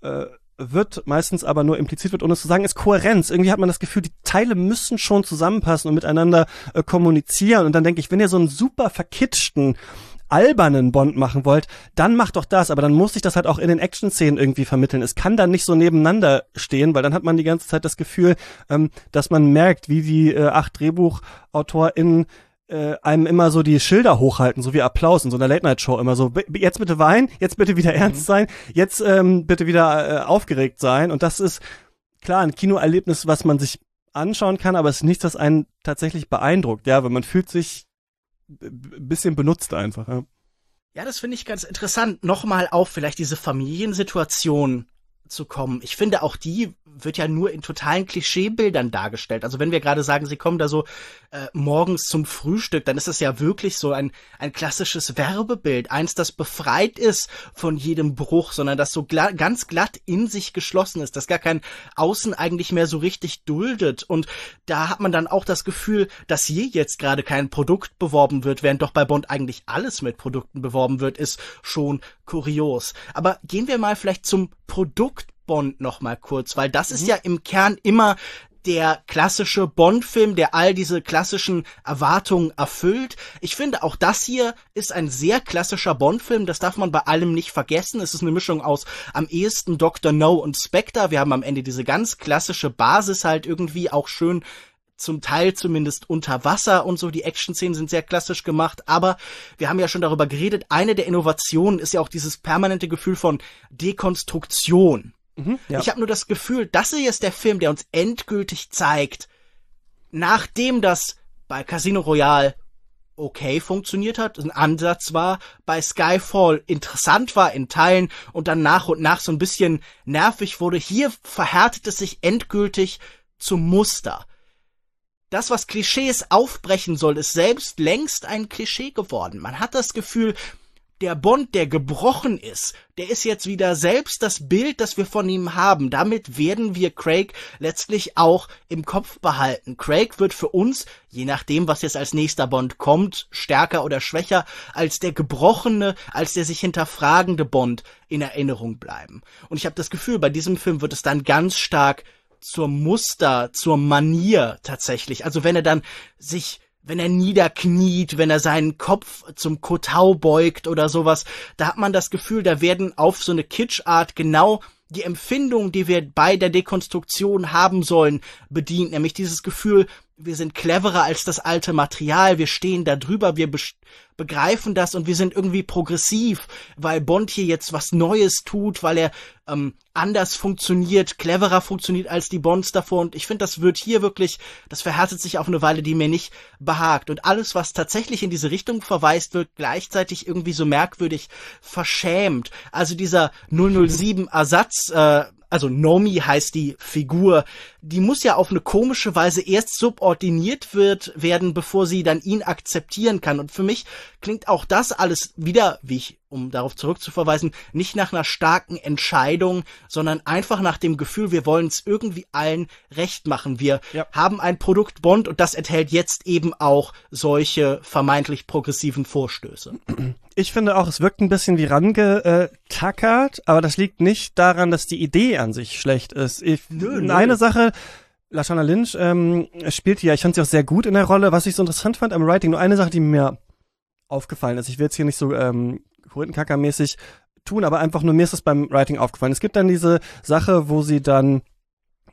wird, meistens aber nur implizit wird, ohne es zu sagen, ist Kohärenz. Irgendwie hat man das Gefühl, die Teile müssen schon zusammenpassen und miteinander kommunizieren. Und dann denke ich, wenn ihr so einen super verkitschten, albernen Bond machen wollt, dann macht doch das, aber dann muss ich das halt auch in den Action-Szenen irgendwie vermitteln. Es kann dann nicht so nebeneinander stehen, weil dann hat man die ganze Zeit das Gefühl, dass man merkt, wie die 8 DrehbuchautorInnen einem immer so die Schilder hochhalten, so wie Applaus in so einer Late-Night-Show immer so, jetzt bitte weinen, jetzt bitte wieder ernst sein, jetzt bitte wieder aufgeregt sein, und das ist klar ein Kinoerlebnis, was man sich anschauen kann, aber es ist nichts, das einen tatsächlich beeindruckt, ja, weil man fühlt sich ein bisschen benutzt einfach. Ja, ja, das finde ich ganz interessant, nochmal auf vielleicht diese Familiensituation zu kommen. Ich finde, auch die wird ja nur in totalen Klischeebildern dargestellt. Also wenn wir gerade sagen, sie kommen da so morgens zum Frühstück, dann ist das ja wirklich so ein klassisches Werbebild. Eins, das befreit ist von jedem Bruch, sondern das so ganz glatt in sich geschlossen ist, das gar kein Außen eigentlich mehr so richtig duldet. Und da hat man dann auch das Gefühl, dass hier jetzt gerade kein Produkt beworben wird, während doch bei Bond eigentlich alles mit Produkten beworben wird, ist schon kurios. Aber gehen wir mal vielleicht zum Produkt Bond noch mal kurz, weil das ist ja im Kern immer der klassische Bond-Film, der all diese klassischen Erwartungen erfüllt. Ich finde, auch das hier ist ein sehr klassischer Bond-Film. Das darf man bei allem nicht vergessen. Es ist eine Mischung aus am ehesten Dr. No und Spectre. Wir haben am Ende diese ganz klassische Basis halt irgendwie auch schön zum Teil zumindest unter Wasser und so. Die Action-Szenen sind sehr klassisch gemacht, aber wir haben ja schon darüber geredet, eine der Innovationen ist ja auch dieses permanente Gefühl von Dekonstruktion. Ja. Ich habe nur das Gefühl, das hier ist der Film, der uns endgültig zeigt, nachdem das bei Casino Royale okay funktioniert hat, ein Ansatz war, bei Skyfall interessant war in Teilen und dann nach und nach so ein bisschen nervig wurde, hier verhärtet es sich endgültig zum Muster. Das, was Klischees aufbrechen soll, ist selbst längst ein Klischee geworden. Man hat das Gefühl, der Bond, der gebrochen ist, der ist jetzt wieder selbst das Bild, das wir von ihm haben. Damit werden wir Craig letztlich auch im Kopf behalten. Craig wird für uns, je nachdem, was jetzt als nächster Bond kommt, stärker oder schwächer, als der gebrochene, als der sich hinterfragende Bond in Erinnerung bleiben. Und ich habe das Gefühl, bei diesem Film wird es dann ganz stark zur Muster, zur Manier tatsächlich. Also wenn er niederkniet, wenn er seinen Kopf zum Kotau beugt oder sowas, da hat man das Gefühl, da werden auf so eine Kitschart genau die Empfindungen, die wir bei der Dekonstruktion haben sollen, bedient. Nämlich dieses Gefühl, wir sind cleverer als das alte Material, wir stehen da drüber, wir begreifen das und wir sind irgendwie progressiv, weil Bond hier jetzt was Neues tut, weil er anders funktioniert, cleverer funktioniert als die Bonds davor. Und ich finde, das wird hier wirklich, das verhärtet sich auf eine Weile, die mir nicht behagt. Und alles, was tatsächlich in diese Richtung verweist, wird gleichzeitig irgendwie so merkwürdig verschämt. Also dieser 007-Ersatz, also Nomi heißt die Figur, die muss ja auf eine komische Weise erst subordiniert werden, bevor sie dann ihn akzeptieren kann. Und für mich klingt auch das alles wieder, um darauf zurückzuverweisen, nicht nach einer starken Entscheidung, sondern einfach nach dem Gefühl, wir wollen es irgendwie allen recht machen. Wir haben ein Produkt Bond und das enthält jetzt eben auch solche vermeintlich progressiven Vorstöße. Ich finde auch, es wirkt ein bisschen wie rangetackert, aber das liegt nicht daran, dass die Idee an sich schlecht ist. Eine Sache, Lashana Lynch spielt ja, ich fand sie auch sehr gut in der Rolle, was ich so interessant fand am Writing, nur eine Sache, die mir aufgefallen ist. Ich will jetzt hier nicht so Korinthenkackermäßig tun, aber einfach nur mir ist das beim Writing aufgefallen. Es gibt dann diese Sache, wo sie dann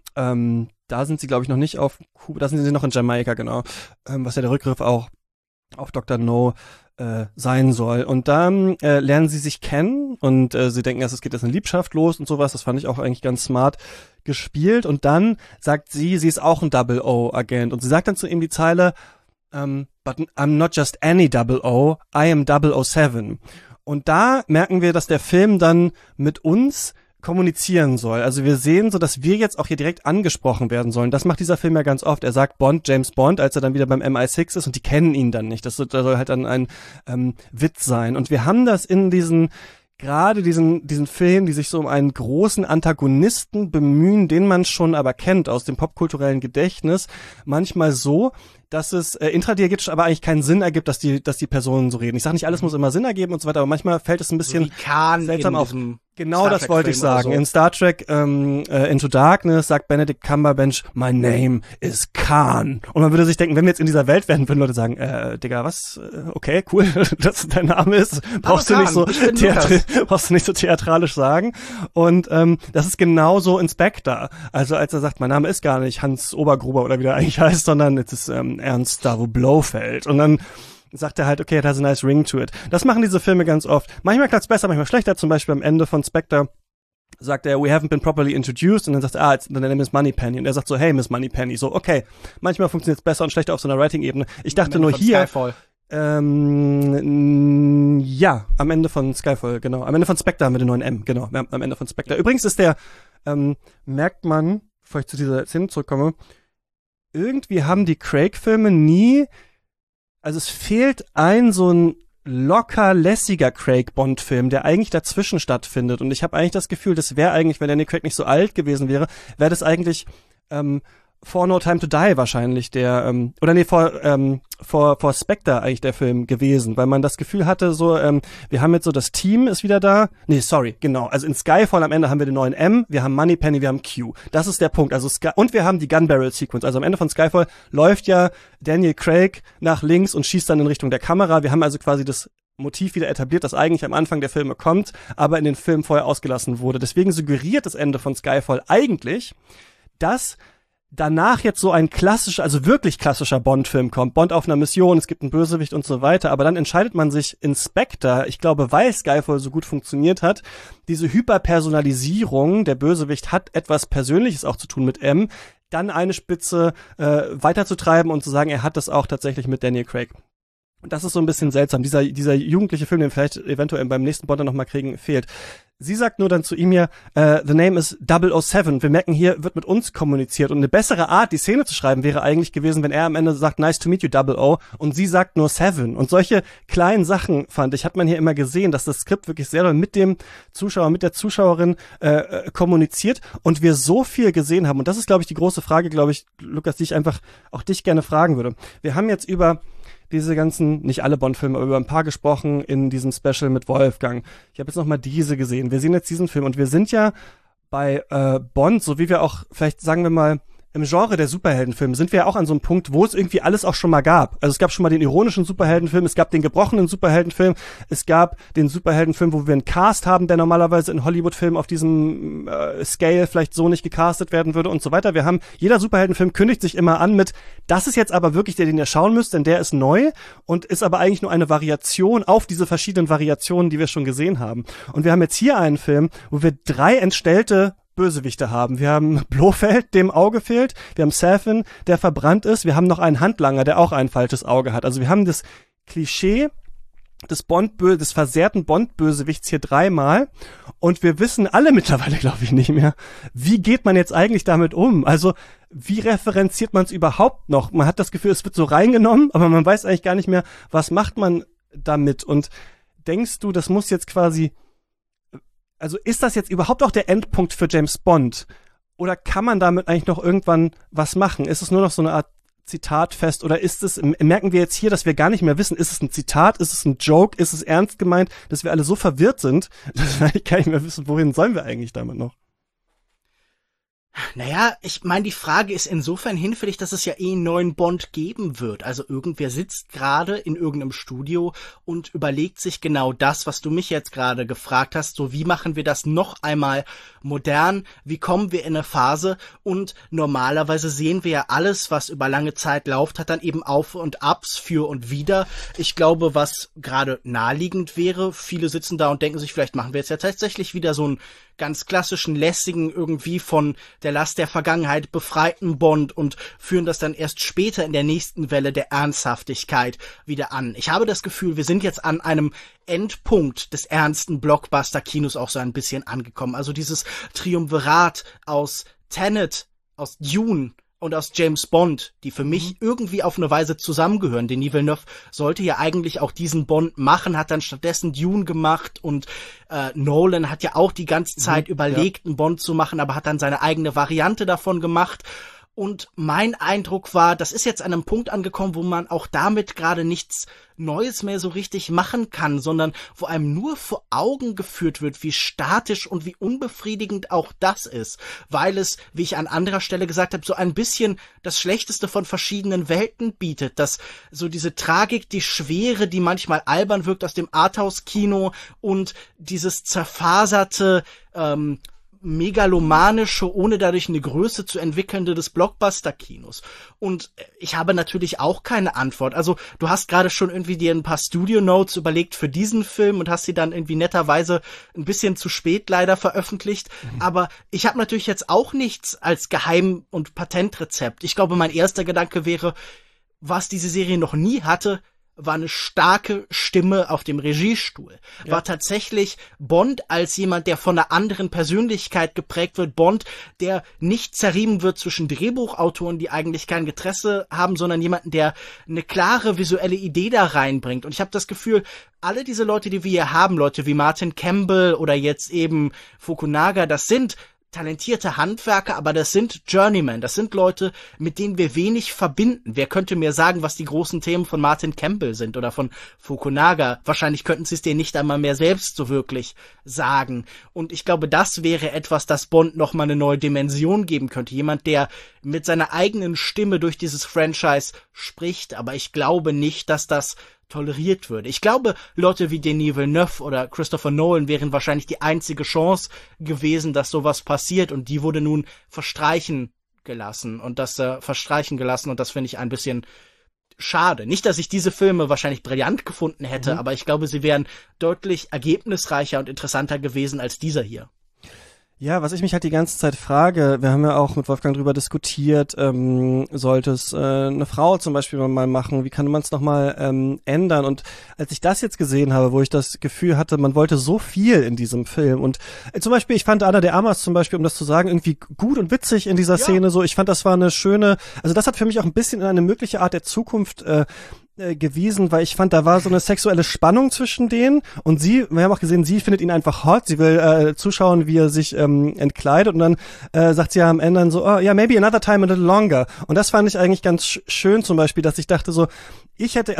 da sind sie, glaube ich, noch nicht auf Kuba, da sind sie noch in Jamaika, genau, was ja der Rückgriff auch auf Dr. No sein soll. Und dann lernen sie sich kennen und sie denken erst, es geht jetzt eine Liebschaft los und sowas. Das fand ich auch eigentlich ganz smart gespielt. Und dann sagt sie ist auch ein 00-Agent. Und sie sagt dann zu ihm die Zeile, but I'm not just any 00, I am 007. Und da merken wir, dass der Film dann mit uns kommunizieren soll. Also wir sehen so, dass wir jetzt auch hier direkt angesprochen werden sollen. Das macht dieser Film ja ganz oft. Er sagt Bond, James Bond, als er dann wieder beim MI6 ist und die kennen ihn dann nicht. Das soll halt dann ein Witz sein. Und wir haben das in diesen Film, die sich so um einen großen Antagonisten bemühen, den man schon aber kennt aus dem popkulturellen Gedächtnis, manchmal so, dass es intradiagisch aber eigentlich keinen Sinn ergibt, dass die Personen so reden. Ich sage nicht, alles muss immer Sinn ergeben und so weiter, aber manchmal fällt es ein bisschen seltsam auf. Genau, das wollte ich sagen. So. In Star Trek Into Darkness sagt Benedict Cumberbatch, my name is Khan. Und man würde sich denken, wenn wir jetzt in dieser Welt wären, würden Leute sagen, Digga, was? Okay, cool, dass dein Name ist. Brauchst du nicht so theatralisch sagen. Und das ist genauso in Spectre. Also als er sagt, mein Name ist gar nicht Hans Obergruber oder wie der eigentlich heißt, sondern es ist Ernst Davo Blofeld. Und dann sagt er halt, okay, it has a nice ring to it. Das machen diese Filme ganz oft. Manchmal klappt's besser, manchmal schlechter. Zum Beispiel am Ende von Spectre sagt er, we haven't been properly introduced. Und dann sagt er, dann name is Moneypenny. Und er sagt so, hey, Miss Moneypenny. So, okay. Manchmal funktioniert's besser und schlechter auf so einer Writing-Ebene. Ich dachte nur hier, Skyfall. ja, am Ende von Skyfall, genau. Am Ende von Spectre haben wir den neuen M, genau. Am Ende von Spectre. Übrigens ist der, merkt man, bevor ich zu dieser Szene zurückkomme, irgendwie haben die Craig-Filme nie, also es fehlt so ein locker lässiger Craig-Bond-Film, der eigentlich dazwischen stattfindet. Und ich habe eigentlich das Gefühl, das wäre eigentlich, wenn Daniel Craig nicht so alt gewesen wäre, wäre das eigentlich For No Time to Die wahrscheinlich vor Spectre eigentlich der Film gewesen, weil man das Gefühl hatte, so, wir haben jetzt so, das Team ist wieder da. Genau. Also in Skyfall am Ende haben wir den neuen M, wir haben Moneypenny, wir haben Q. Das ist der Punkt. Also und wir haben die Gun Barrel Sequence. Also am Ende von Skyfall läuft ja Daniel Craig nach links und schießt dann in Richtung der Kamera. Wir haben also quasi das Motiv wieder etabliert, das eigentlich am Anfang der Filme kommt, aber in den Filmen vorher ausgelassen wurde. Deswegen suggeriert das Ende von Skyfall eigentlich, dass danach jetzt so ein wirklich klassischer Bond-Film kommt. Bond auf einer Mission, es gibt einen Bösewicht und so weiter. Aber dann entscheidet man sich in Spectre, ich glaube, weil Skyfall so gut funktioniert hat, diese Hyperpersonalisierung, der Bösewicht hat etwas Persönliches auch zu tun mit M, dann eine Spitze weiterzutreiben und zu sagen, er hat das auch tatsächlich mit Daniel Craig. Und das ist so ein bisschen seltsam. Dieser jugendliche Film, den wir vielleicht eventuell beim nächsten Bond noch mal kriegen, fehlt. Sie sagt nur dann zu ihm ja, the name is 007. Wir merken, hier wird mit uns kommuniziert. Und eine bessere Art, die Szene zu schreiben, wäre eigentlich gewesen, wenn er am Ende sagt, nice to meet you, 00. Und sie sagt nur 7. Und solche kleinen Sachen, fand ich, hat man hier immer gesehen, dass das Skript wirklich sehr doll mit dem Zuschauer, mit der Zuschauerin kommuniziert. Und wir so viel gesehen haben. Und das ist, glaube ich, die große Frage, glaube ich, Lukas, die ich einfach auch dich gerne fragen würde. Wir haben jetzt über diese ganzen, nicht alle Bond-Filme, aber über ein paar gesprochen in diesem Special mit Wolfgang. Ich habe jetzt noch mal diese gesehen. Wir sehen jetzt diesen Film und wir sind ja bei Bond, so wie wir auch, vielleicht sagen wir mal, im Genre der Superheldenfilme sind wir ja auch an so einem Punkt, wo es irgendwie alles auch schon mal gab. Also es gab schon mal den ironischen Superheldenfilm, es gab den gebrochenen Superheldenfilm, es gab den Superheldenfilm, wo wir einen Cast haben, der normalerweise in Hollywood-Filmen auf diesem Scale vielleicht so nicht gecastet werden würde und so weiter. Jeder Superheldenfilm kündigt sich immer an mit, das ist jetzt aber wirklich der, den ihr schauen müsst, denn der ist neu und ist aber eigentlich nur eine Variation auf diese verschiedenen Variationen, die wir schon gesehen haben. Und wir haben jetzt hier einen Film, wo wir 3 entstellte Bösewichte haben. Wir haben Blofeld, dem Auge fehlt. Wir haben Safin, der verbrannt ist. Wir haben noch einen Handlanger, der auch ein falsches Auge hat. Also wir haben das Klischee des versehrten Bond-Bösewichts hier 3-mal. Und wir wissen alle mittlerweile, glaube ich, nicht mehr, wie geht man jetzt eigentlich damit um? Also wie referenziert man es überhaupt noch? Man hat das Gefühl, es wird so reingenommen, aber man weiß eigentlich gar nicht mehr, was macht man damit? Und denkst du, das muss jetzt quasi, also ist das jetzt überhaupt auch der Endpunkt für James Bond? Oder kann man damit eigentlich noch irgendwann was machen? Ist es nur noch so eine Art Zitatfest? Oder merken wir jetzt hier, dass wir gar nicht mehr wissen, ist es ein Zitat, ist es ein Joke, ist es ernst gemeint, dass wir alle so verwirrt sind, dass wir eigentlich gar nicht mehr wissen, wohin sollen wir eigentlich damit noch? Naja, ich meine, die Frage ist insofern hinfällig, dass es ja einen neuen Bond geben wird. Also irgendwer sitzt gerade in irgendeinem Studio und überlegt sich genau das, was du mich jetzt gerade gefragt hast. So, wie machen wir das noch einmal modern? Wie kommen wir in eine Phase? Und normalerweise sehen wir ja alles, was über lange Zeit läuft, hat dann eben Auf und Abs, für und wider. Ich glaube, was gerade naheliegend wäre, viele sitzen da und denken sich, vielleicht machen wir jetzt ja tatsächlich wieder so einen ganz klassischen, lässigen, irgendwie von der Last der Vergangenheit befreiten Bond und führen das dann erst später in der nächsten Welle der Ernsthaftigkeit wieder an. Ich habe das Gefühl, wir sind jetzt an einem Endpunkt des ernsten Blockbuster-Kinos auch so ein bisschen angekommen. Also dieses Triumvirat aus Tenet, aus Dune und aus James Bond, die für mich irgendwie auf eine Weise zusammengehören. Denis Villeneuve sollte ja eigentlich auch diesen Bond machen, hat dann stattdessen Dune gemacht und Nolan hat ja auch die ganze Zeit überlegt, einen Bond zu machen, aber hat dann seine eigene Variante davon gemacht. Und mein Eindruck war, das ist jetzt an einem Punkt angekommen, wo man auch damit gerade nichts Neues mehr so richtig machen kann, sondern wo einem nur vor Augen geführt wird, wie statisch und wie unbefriedigend auch das ist, weil es, wie ich an anderer Stelle gesagt habe, so ein bisschen das Schlechteste von verschiedenen Welten bietet, dass so diese Tragik, die Schwere, die manchmal albern wirkt aus dem Arthouse-Kino und dieses zerfaserte, megalomanische, ohne dadurch eine Größe zu entwickelnde des Blockbuster-Kinos. Und ich habe natürlich auch keine Antwort. Also du hast gerade schon irgendwie dir ein paar Studio-Notes überlegt für diesen Film und hast sie dann irgendwie netterweise ein bisschen zu spät leider veröffentlicht. Aber ich habe natürlich jetzt auch nichts als Geheim- und Patentrezept. Ich glaube, mein erster Gedanke wäre, was diese Serie noch nie hatte, war eine starke Stimme auf dem Regiestuhl. Ja. War tatsächlich Bond als jemand, der von einer anderen Persönlichkeit geprägt wird. Bond, der nicht zerrieben wird zwischen Drehbuchautoren, die eigentlich kein Interesse haben, sondern jemanden, der eine klare visuelle Idee da reinbringt. Und ich habe das Gefühl, alle diese Leute, die wir hier haben, Leute wie Martin Campbell oder jetzt eben Fukunaga, das sind talentierte Handwerker, aber das sind Journeymen, das sind Leute, mit denen wir wenig verbinden. Wer könnte mir sagen, was die großen Themen von Martin Campbell sind oder von Fukunaga? Wahrscheinlich könnten sie es dir nicht einmal mehr selbst so wirklich sagen. Und ich glaube, das wäre etwas, das Bond nochmal eine neue Dimension geben könnte. Jemand, der mit seiner eigenen Stimme durch dieses Franchise spricht, aber ich glaube nicht, dass das toleriert würde. Ich glaube, Leute wie Denis Villeneuve oder Christopher Nolan wären wahrscheinlich die einzige Chance gewesen, dass sowas passiert, und die wurde nun verstreichen gelassen und das finde ich ein bisschen schade. Nicht, dass ich diese Filme wahrscheinlich brillant gefunden hätte, aber ich glaube, sie wären deutlich ergebnisreicher und interessanter gewesen als dieser hier. Ja, was ich mich halt die ganze Zeit frage, wir haben ja auch mit Wolfgang drüber diskutiert, sollte es eine Frau zum Beispiel mal machen, wie kann man es nochmal ändern? Und als ich das jetzt gesehen habe, wo ich das Gefühl hatte, man wollte so viel in diesem Film, und zum Beispiel, ich fand Ana de Armas zum Beispiel, um das zu sagen, irgendwie gut und witzig in dieser Szene, so, ich fand, das war eine schöne, also das hat für mich auch ein bisschen in eine mögliche Art der Zukunft gewiesen, weil ich fand, da war so eine sexuelle Spannung zwischen denen, und wir haben auch gesehen, sie findet ihn einfach hot, sie will zuschauen, wie er sich entkleidet, und dann sagt sie ja am Ende dann so, oh yeah, maybe another time a little longer, und das fand ich eigentlich ganz schön zum Beispiel, dass ich dachte so, ich hätte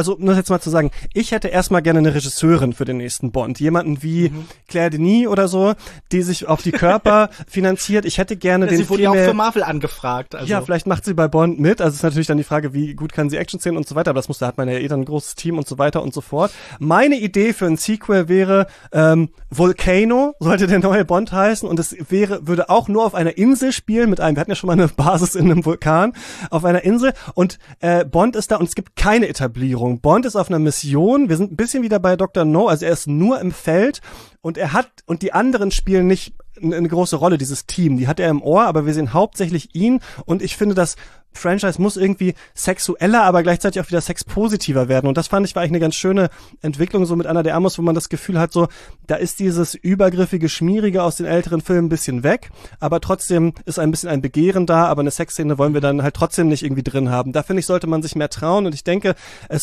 erstmal gerne eine Regisseurin für den nächsten Bond, jemanden wie Claire Denis oder so, die sich auf die Körper finanziert. Ich hätte gerne den sie wurde ja auch für Marvel angefragt. Also. Ja, vielleicht macht sie bei Bond mit, also ist natürlich dann die Frage, wie gut kann sie Action-Szenen und so weiter, aber da hat man ja dann ein großes Team und so weiter und so fort. Meine Idee für ein Sequel wäre Volcano, sollte der neue Bond heißen, und es würde auch nur auf einer Insel spielen wir hatten ja schon mal eine Basis in einem Vulkan, auf einer Insel, und Bond ist da und es gibt keine Etablierung. Bond ist auf einer Mission, wir sind ein bisschen wieder bei Dr. No, also er ist nur im Feld, und die anderen spielen nicht eine große Rolle, dieses Team, die hat er im Ohr, aber wir sehen hauptsächlich ihn, und ich finde, das Franchise muss irgendwie sexueller, aber gleichzeitig auch wieder sexpositiver werden, und das fand ich war eigentlich eine ganz schöne Entwicklung, so mit Ana de Armas, wo man das Gefühl hat, so, da ist dieses übergriffige, schmierige aus den älteren Filmen ein bisschen weg, aber trotzdem ist ein bisschen ein Begehren da, aber eine Sexszene wollen wir dann halt trotzdem nicht irgendwie drin haben. Da finde ich, sollte man sich mehr trauen, und ich denke,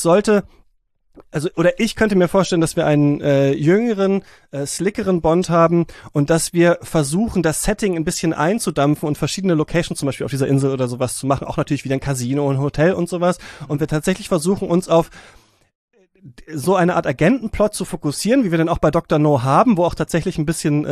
ich könnte mir vorstellen, dass wir einen jüngeren, slickeren Bond haben, und dass wir versuchen, das Setting ein bisschen einzudampfen und verschiedene Locations zum Beispiel auf dieser Insel oder sowas zu machen, auch natürlich wieder ein Casino und ein Hotel und sowas, und wir tatsächlich versuchen, uns auf so eine Art Agentenplot zu fokussieren, wie wir den auch bei Dr. No haben, wo auch tatsächlich ein bisschen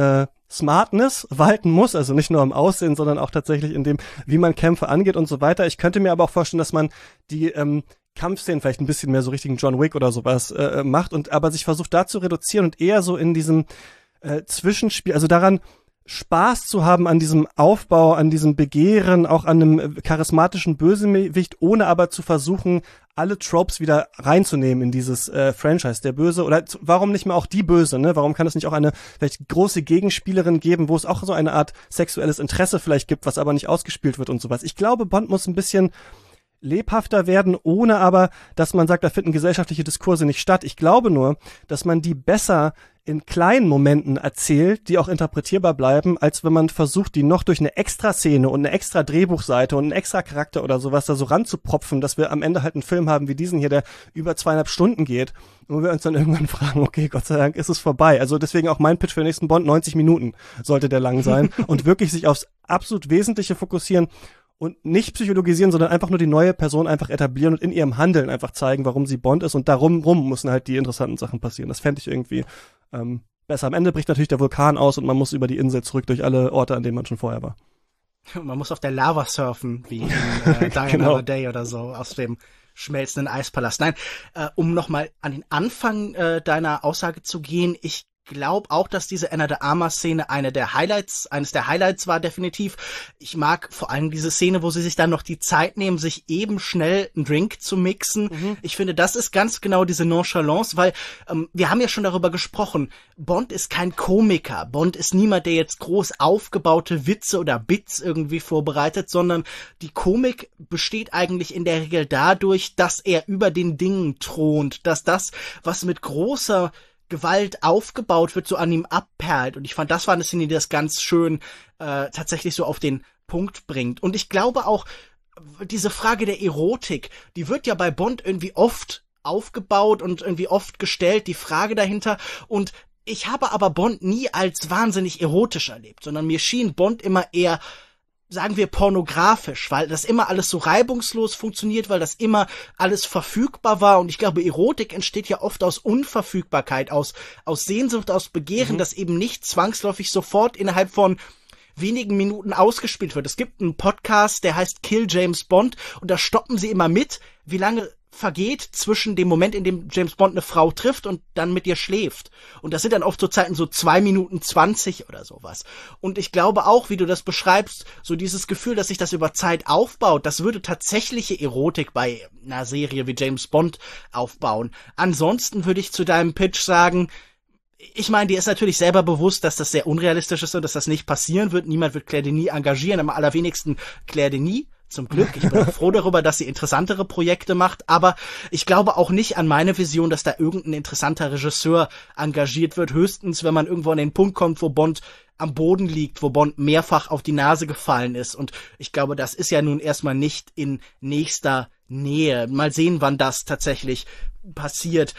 Smartness walten muss, also nicht nur im Aussehen, sondern auch tatsächlich in dem, wie man Kämpfe angeht und so weiter. Ich könnte mir aber auch vorstellen, dass man die Kampfszenen vielleicht ein bisschen mehr so richtigen John Wick oder sowas macht und aber sich versucht da zu reduzieren und eher so in diesem Zwischenspiel, also daran Spaß zu haben an diesem Aufbau, an diesem Begehren, auch an einem charismatischen Bösewicht, ohne aber zu versuchen, alle Tropes wieder reinzunehmen in dieses Franchise. Der Böse, oder warum nicht mal auch die Böse, ne? Warum kann es nicht auch eine vielleicht große Gegenspielerin geben, wo es auch so eine Art sexuelles Interesse vielleicht gibt, was aber nicht ausgespielt wird und sowas. Ich glaube, Bond muss ein bisschen lebhafter werden, ohne aber, dass man sagt, da finden gesellschaftliche Diskurse nicht statt. Ich glaube nur, dass man die besser in kleinen Momenten erzählt, die auch interpretierbar bleiben, als wenn man versucht, die noch durch eine extra Szene und eine extra Drehbuchseite und einen extra Charakter oder sowas da so ranzupropfen, dass wir am Ende halt einen Film haben wie diesen hier, der über 2,5 Stunden geht, wo wir uns dann irgendwann fragen, okay, Gott sei Dank ist es vorbei. Also deswegen auch mein Pitch für den nächsten Bond, 90 Minuten sollte der lang sein und wirklich sich aufs absolut Wesentliche fokussieren und nicht psychologisieren, sondern einfach nur die neue Person einfach etablieren und in ihrem Handeln einfach zeigen, warum sie Bond ist und darum müssen halt die interessanten Sachen passieren. Das fände ich irgendwie besser. Am Ende bricht natürlich der Vulkan aus und man muss über die Insel zurück durch alle Orte, an denen man schon vorher war. Man muss auf der Lava surfen, wie in Die Another Day oder so, aus dem schmelzenden Eispalast. Nein, um nochmal an den Anfang deiner Aussage zu gehen, ich glaube auch, dass diese Anna de Armas-Szene eines der Highlights war, definitiv. Ich mag vor allem diese Szene, wo sie sich dann noch die Zeit nehmen, sich eben schnell einen Drink zu mixen. Mhm. Ich finde, das ist ganz genau diese Nonchalance, weil wir haben ja schon darüber gesprochen, Bond ist kein Komiker. Bond ist niemand, der jetzt groß aufgebaute Witze oder Bits irgendwie vorbereitet, sondern die Komik besteht eigentlich in der Regel dadurch, dass er über den Dingen thront, dass das, was mit großer Gewalt aufgebaut wird, so an ihm abperlt. Und ich fand, das war eine Szene, die das ganz schön tatsächlich so auf den Punkt bringt. Und ich glaube auch, diese Frage der Erotik, die wird ja bei Bond irgendwie oft aufgebaut und irgendwie oft gestellt, die Frage dahinter. Und ich habe aber Bond nie als wahnsinnig erotisch erlebt, sondern mir schien Bond immer eher, sagen wir, pornografisch, weil das immer alles so reibungslos funktioniert, weil das immer alles verfügbar war. Und ich glaube, Erotik entsteht ja oft aus Unverfügbarkeit, aus Sehnsucht, aus Begehren, das eben nicht zwangsläufig sofort innerhalb von wenigen Minuten ausgespielt wird. Es gibt einen Podcast, der heißt Kill James Bond, und da stoppen sie immer mit, wie lange vergeht zwischen dem Moment, in dem James Bond eine Frau trifft und dann mit ihr schläft. Und das sind dann oft so Zeiten so 2 Minuten 20 oder sowas. Und ich glaube auch, wie du das beschreibst, so dieses Gefühl, dass sich das über Zeit aufbaut, das würde tatsächliche Erotik bei einer Serie wie James Bond aufbauen. Ansonsten würde ich zu deinem Pitch sagen, ich meine, dir ist natürlich selber bewusst, dass das sehr unrealistisch ist und dass das nicht passieren wird. Niemand wird Claire Denis engagieren, am allerwenigsten Claire Denis. Zum Glück. Ich bin auch froh darüber, dass sie interessantere Projekte macht, aber ich glaube auch nicht an meine Vision, dass da irgendein interessanter Regisseur engagiert wird. Höchstens, wenn man irgendwo an den Punkt kommt, wo Bond am Boden liegt, wo Bond mehrfach auf die Nase gefallen ist. Und ich glaube, das ist ja nun erstmal nicht in nächster Nähe. Mal sehen, wann das tatsächlich passiert.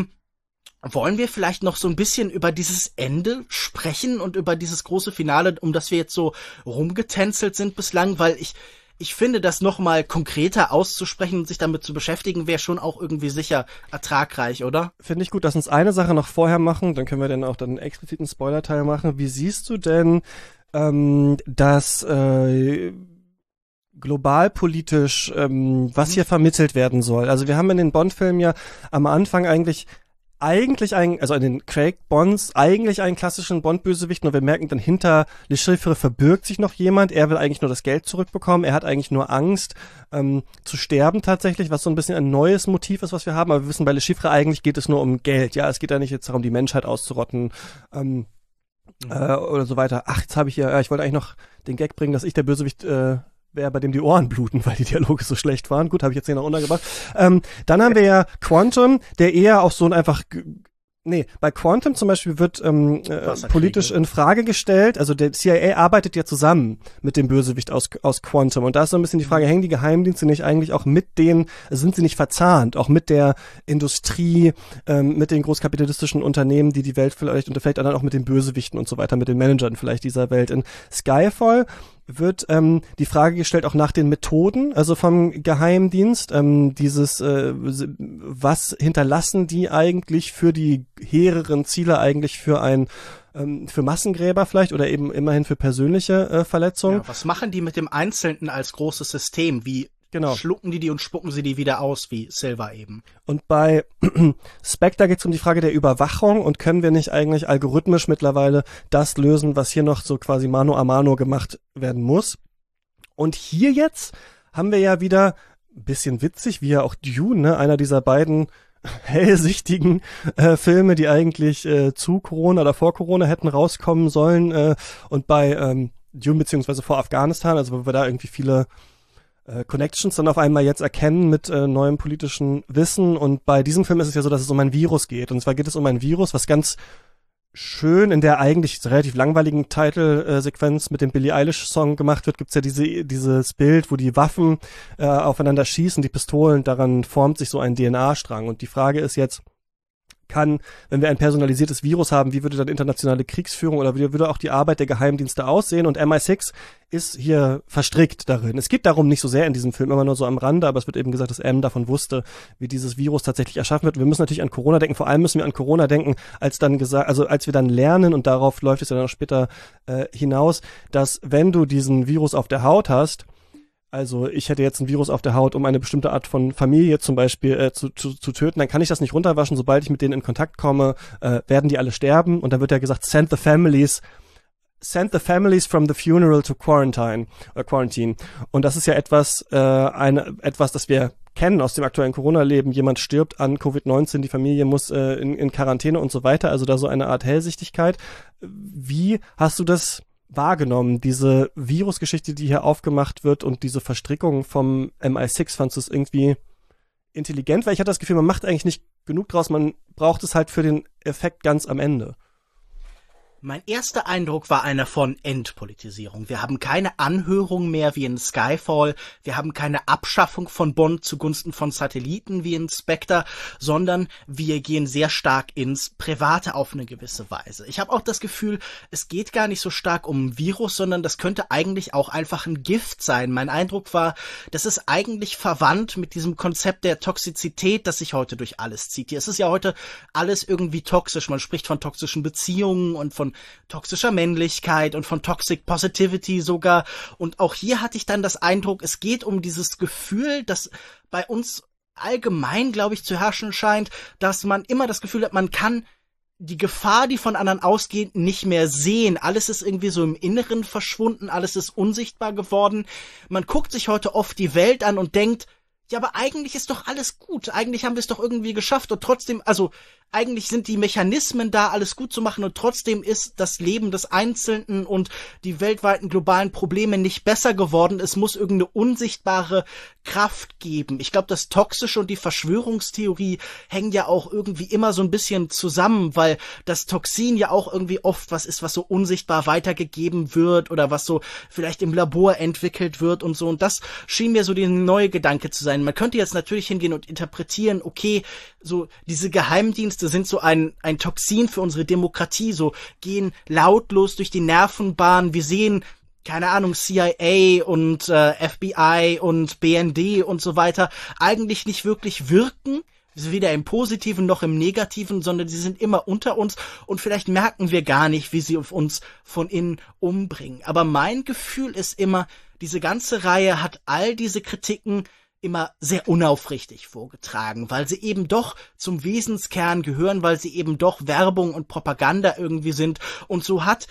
Wollen wir vielleicht noch so ein bisschen über dieses Ende sprechen und über dieses große Finale, um das wir jetzt so rumgetänzelt sind bislang, weil ich finde, das nochmal konkreter auszusprechen und sich damit zu beschäftigen, wäre schon auch irgendwie sicher ertragreich, oder? Finde ich gut, lass uns eine Sache noch vorher machen, dann können wir dann auch dann einen expliziten Spoiler-Teil machen. Wie siehst du denn das globalpolitisch, was hier vermittelt werden soll? Also wir haben in den Bond-Filmen ja am Anfang eigentlich also in den Craig-Bonds eigentlich einen klassischen Bond-Bösewicht, und wir merken dann, hinter Le Chiffre verbirgt sich noch jemand, er will eigentlich nur das Geld zurückbekommen, er hat eigentlich nur Angst zu sterben tatsächlich, was so ein bisschen ein neues Motiv ist, was wir haben, aber wir wissen, bei Le Chiffre eigentlich geht es nur um Geld, ja, es geht ja nicht jetzt darum, die Menschheit auszurotten oder so weiter. Ach, jetzt habe ich ich wollte eigentlich noch den Gag bringen, dass ich der Bösewicht wäre, bei dem die Ohren bluten, weil die Dialoge so schlecht waren. Gut, habe ich jetzt hier noch untergebracht. Dann haben wir ja Quantum, der eher auch so ein einfach... bei Quantum zum Beispiel wird politisch in Frage gestellt, also der CIA arbeitet ja zusammen mit dem Bösewicht aus Quantum, und da ist so ein bisschen die Frage, hängen die Geheimdienste nicht eigentlich auch mit denen, sind sie nicht verzahnt, auch mit der Industrie, mit den großkapitalistischen Unternehmen, die Welt vielleicht, und vielleicht dann auch mit den Bösewichten und so weiter, mit den Managern vielleicht dieser Welt. In Skyfall wird die Frage gestellt auch nach den Methoden, also vom Geheimdienst, was hinterlassen die eigentlich für die hehreren Ziele eigentlich für Massengräber vielleicht oder eben immerhin für persönliche Verletzungen. Ja, was machen die mit dem Einzelnen als großes System? Wie schlucken die und spucken sie die wieder aus, wie Silva eben? Und bei Spectre geht es um die Frage der Überwachung und können wir nicht eigentlich algorithmisch mittlerweile das lösen, was hier noch so quasi mano a mano gemacht werden muss. Und hier jetzt haben wir ja wieder ein bisschen witzig, wie ja auch Dune, ne, einer dieser beiden hellsichtigen Filme, die eigentlich zu Corona oder vor Corona hätten rauskommen sollen und bei Dune beziehungsweise vor Afghanistan, also wo wir da irgendwie viele Connections dann auf einmal jetzt erkennen mit neuem politischen Wissen. Und bei diesem Film ist es ja so, dass es um ein Virus geht. Und zwar geht es um ein Virus, was ganz schön in der eigentlich relativ langweiligen Titelsequenz mit dem Billie Eilish-Song gemacht wird. Gibt's ja dieses Bild, wo die Waffen aufeinander schießen, die Pistolen, daran formt sich so ein DNA-Strang. Und die Frage ist jetzt, wenn wir ein personalisiertes Virus haben, wie würde dann internationale Kriegsführung oder wie würde auch die Arbeit der Geheimdienste aussehen? Und MI6 ist hier verstrickt darin. Es geht darum nicht so sehr in diesem Film, immer nur so am Rande, aber es wird eben gesagt, dass M davon wusste, wie dieses Virus tatsächlich erschaffen wird. Wir müssen natürlich an Corona denken, vor allem müssen wir an Corona denken, als wir dann lernen, und darauf läuft es ja dann auch später hinaus, dass wenn du diesen Virus auf der Haut hast, also ich hätte jetzt ein Virus auf der Haut, um eine bestimmte Art von Familie zum Beispiel zu töten, dann kann ich das nicht runterwaschen. Sobald ich mit denen in Kontakt komme, werden die alle sterben. Und dann wird ja gesagt, send the families from the funeral to quarantine. Und das ist ja etwas, das wir kennen aus dem aktuellen Corona-Leben. Jemand stirbt an Covid-19, die Familie muss in Quarantäne und so weiter. Also da so eine Art Hellsichtigkeit. Wie hast du das wahrgenommen, diese Virusgeschichte, die hier aufgemacht wird und diese Verstrickung vom MI6? Fandst du es irgendwie intelligent? Weil ich hatte das Gefühl, man macht eigentlich nicht genug draus, man braucht es halt für den Effekt ganz am Ende. Mein erster Eindruck war einer von Entpolitisierung. Wir haben keine Anhörung mehr wie in Skyfall, wir haben keine Abschaffung von Bond zugunsten von Satelliten wie in Spectre, sondern wir gehen sehr stark ins Private auf eine gewisse Weise. Ich habe auch das Gefühl, es geht gar nicht so stark um ein Virus, sondern das könnte eigentlich auch einfach ein Gift sein. Mein Eindruck war, das ist eigentlich verwandt mit diesem Konzept der Toxizität, das sich heute durch alles zieht. Hier ist es ja heute alles irgendwie toxisch. Man spricht von toxischen Beziehungen und von toxischer Männlichkeit und von Toxic Positivity sogar. Und auch hier hatte ich dann das Eindruck, es geht um dieses Gefühl, das bei uns allgemein, glaube ich, zu herrschen scheint, dass man immer das Gefühl hat, man kann die Gefahr, die von anderen ausgeht, nicht mehr sehen. Alles ist irgendwie so im Inneren verschwunden, alles ist unsichtbar geworden. Man guckt sich heute oft die Welt an und denkt, ja, aber eigentlich ist doch alles gut. Eigentlich haben wir es doch irgendwie geschafft und trotzdem, also eigentlich sind die Mechanismen da, alles gut zu machen und trotzdem ist das Leben des Einzelnen und die weltweiten globalen Probleme nicht besser geworden. Es muss irgendeine unsichtbare Kraft geben. Ich glaube, das Toxische und die Verschwörungstheorie hängen ja auch irgendwie immer so ein bisschen zusammen, weil das Toxin ja auch irgendwie oft was ist, was so unsichtbar weitergegeben wird oder was so vielleicht im Labor entwickelt wird und so. Und das schien mir so der neue Gedanke zu sein. Man könnte jetzt natürlich hingehen und interpretieren, okay, so diese Geheimdienste sind so ein Toxin für unsere Demokratie, so gehen lautlos durch die Nervenbahn. Wir sehen, keine Ahnung, CIA und FBI und BND und so weiter eigentlich nicht wirklich wirken, weder im Positiven noch im Negativen, sondern sie sind immer unter uns und vielleicht merken wir gar nicht, wie sie uns von innen umbringen. Aber mein Gefühl ist immer, diese ganze Reihe hat all diese Kritiken immer sehr unaufrichtig vorgetragen, weil sie eben doch zum Wesenskern gehören, weil sie eben doch Werbung und Propaganda irgendwie sind. Und so hat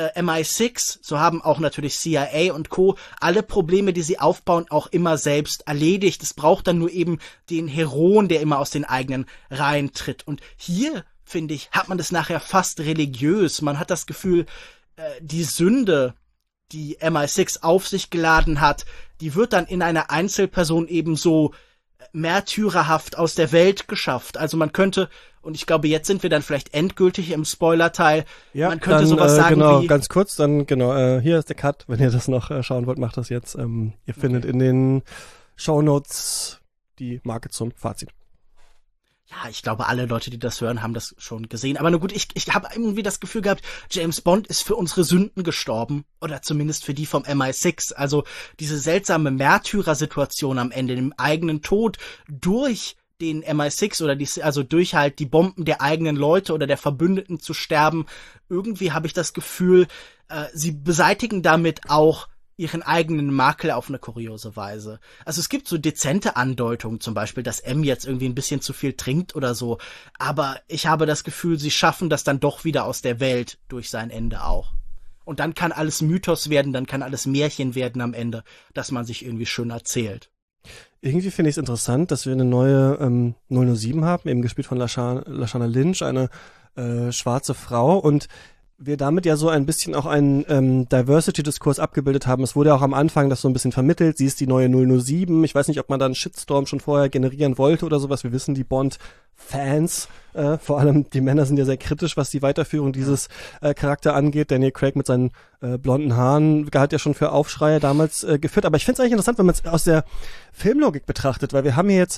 MI6, so haben auch natürlich CIA und Co. alle Probleme, die sie aufbauen, auch immer selbst erledigt. Es braucht dann nur eben den Heroen, der immer aus den eigenen Reihen tritt. Und hier, finde ich, hat man das nachher fast religiös. Man hat das Gefühl, die Sünde, die MI6 auf sich geladen hat, die wird dann in einer Einzelperson eben so märtyrerhaft aus der Welt geschafft. Also man könnte, und ich glaube, jetzt sind wir dann vielleicht endgültig im Spoilerteil, ja, man könnte dann, sowas sagen genau, wie... ganz kurz, dann hier ist der Cut, wenn ihr das noch schauen wollt, macht das jetzt. Ihr findet in den Shownotes die Marke zum Fazit. Ja, ich glaube, alle Leute, die das hören, haben das schon gesehen. Aber nur gut, ich habe irgendwie das Gefühl gehabt, James Bond ist für unsere Sünden gestorben. Oder zumindest für die vom MI6. Also diese seltsame Märtyrersituation am Ende, dem eigenen Tod durch den MI6 oder also durch halt die Bomben der eigenen Leute oder der Verbündeten zu sterben. Irgendwie habe ich das Gefühl, sie beseitigen damit auch ihren eigenen Makel auf eine kuriose Weise. Also es gibt so dezente Andeutungen, zum Beispiel, dass M jetzt irgendwie ein bisschen zu viel trinkt oder so, aber ich habe das Gefühl, sie schaffen das dann doch wieder aus der Welt durch sein Ende auch. Und dann kann alles Mythos werden, dann kann alles Märchen werden am Ende, dass man sich irgendwie schön erzählt. Irgendwie finde ich es interessant, dass wir eine neue 007 haben, eben gespielt von Lashana Lynch, eine schwarze Frau, und wir damit ja so ein bisschen auch einen Diversity-Diskurs abgebildet haben. Es wurde ja auch am Anfang das so ein bisschen vermittelt. Sie ist die neue 007. Ich weiß nicht, ob man da einen Shitstorm schon vorher generieren wollte oder sowas. Wir wissen, die Bond-Fans, vor allem die Männer, sind ja sehr kritisch, was die Weiterführung dieses Charakter angeht. Daniel Craig mit seinen blonden Haaren hat ja schon für Aufschreie damals geführt. Aber ich finde es eigentlich interessant, wenn man es aus der Filmlogik betrachtet, weil wir haben hier jetzt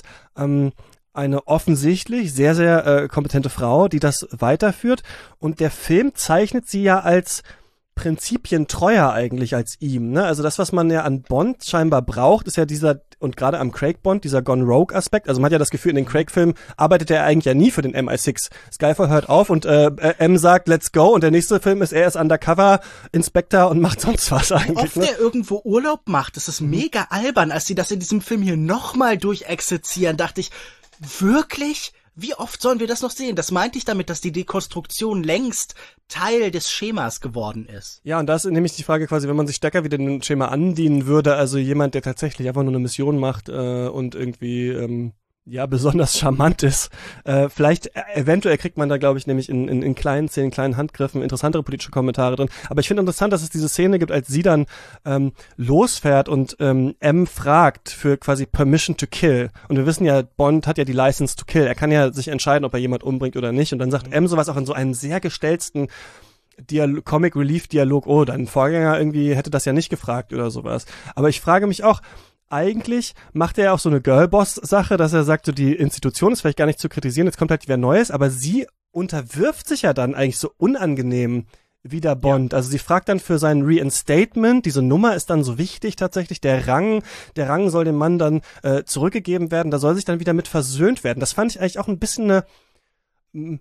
eine offensichtlich sehr, sehr kompetente Frau, die das weiterführt. Und der Film zeichnet sie ja als prinzipientreuer eigentlich als ihm. Ne? Also das, was man ja an Bond scheinbar braucht, ist ja dieser, und gerade am Craig-Bond, dieser Gone Rogue-Aspekt. Also man hat ja das Gefühl, in den Craig-Filmen arbeitet er eigentlich ja nie für den MI6. Skyfall hört auf und M sagt, let's go. Und der nächste Film ist, er ist Undercover-Inspector und macht sonst was eigentlich. Oft der irgendwo Urlaub macht, das ist mega albern. Als sie das in diesem Film hier nochmal durchexerzieren, dachte ich, wirklich? Wie oft sollen wir das noch sehen? Das meinte ich damit, dass die Dekonstruktion längst Teil des Schemas geworden ist. Ja, und da ist nämlich die Frage quasi, wenn man sich stärker wieder dem Schema andienen würde, also jemand, der tatsächlich einfach nur eine Mission macht und irgendwie besonders charmant ist. Vielleicht, eventuell kriegt man da, glaube ich, nämlich in kleinen Szenen, kleinen Handgriffen interessantere politische Kommentare drin. Aber ich finde interessant, dass es diese Szene gibt, als sie dann losfährt und M fragt für quasi Permission to Kill. Und wir wissen ja, Bond hat ja die License to Kill. Er kann ja sich entscheiden, ob er jemand umbringt oder nicht. Und dann sagt M sowas auch in so einem sehr gestellten Comic-Relief-Dialog, oh, dein Vorgänger irgendwie hätte das ja nicht gefragt oder sowas. Aber ich frage mich auch, eigentlich macht er ja auch so eine Girlboss-Sache, dass er sagt, so die Institution ist vielleicht gar nicht zu kritisieren, jetzt kommt halt wieder Neues, aber sie unterwirft sich ja dann eigentlich so unangenehm wie der Bond. Ja. Also sie fragt dann für sein Reinstatement, diese Nummer ist dann so wichtig tatsächlich, der Rang soll dem Mann dann zurückgegeben werden, da soll sich dann wieder mit versöhnt werden. Das fand ich eigentlich auch ein bisschen eine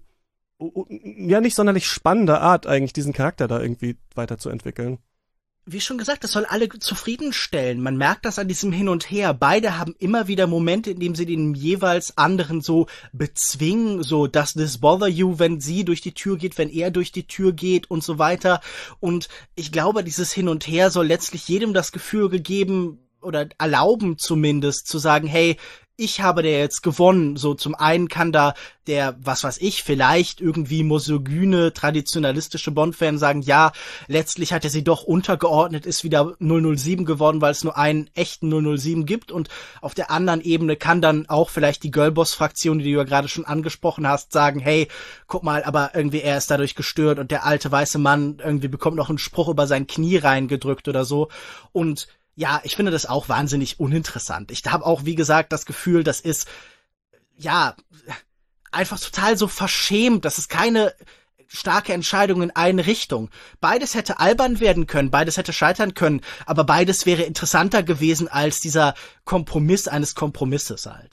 nicht sonderlich spannende Art eigentlich, diesen Charakter da irgendwie weiterzuentwickeln. Wie schon gesagt, das soll alle zufriedenstellen. Man merkt das an diesem Hin und Her. Beide haben immer wieder Momente, in denen sie den jeweils anderen so bezwingen, so does this bother you, wenn sie durch die Tür geht, wenn er durch die Tür geht und so weiter. Und ich glaube, dieses Hin und Her soll letztlich jedem das Gefühl gegeben oder erlauben zumindest zu sagen, hey, ich habe der jetzt gewonnen. So zum einen kann da der, was weiß ich, vielleicht irgendwie misogyne, traditionalistische Bond-Fan sagen, ja, letztlich hat er sie doch untergeordnet, ist wieder 007 geworden, weil es nur einen echten 007 gibt. Und auf der anderen Ebene kann dann auch vielleicht die Girlboss-Fraktion, die du ja gerade schon angesprochen hast, sagen, hey, guck mal, aber irgendwie er ist dadurch gestört und der alte weiße Mann irgendwie bekommt noch einen Spruch über sein Knie reingedrückt oder so. Und ja, ich finde das auch wahnsinnig uninteressant. Ich habe auch, wie gesagt, das Gefühl, das ist, ja, einfach total so verschämt. Das ist keine starke Entscheidung in eine Richtung. Beides hätte albern werden können, beides hätte scheitern können, aber beides wäre interessanter gewesen als dieser Kompromiss eines Kompromisses halt.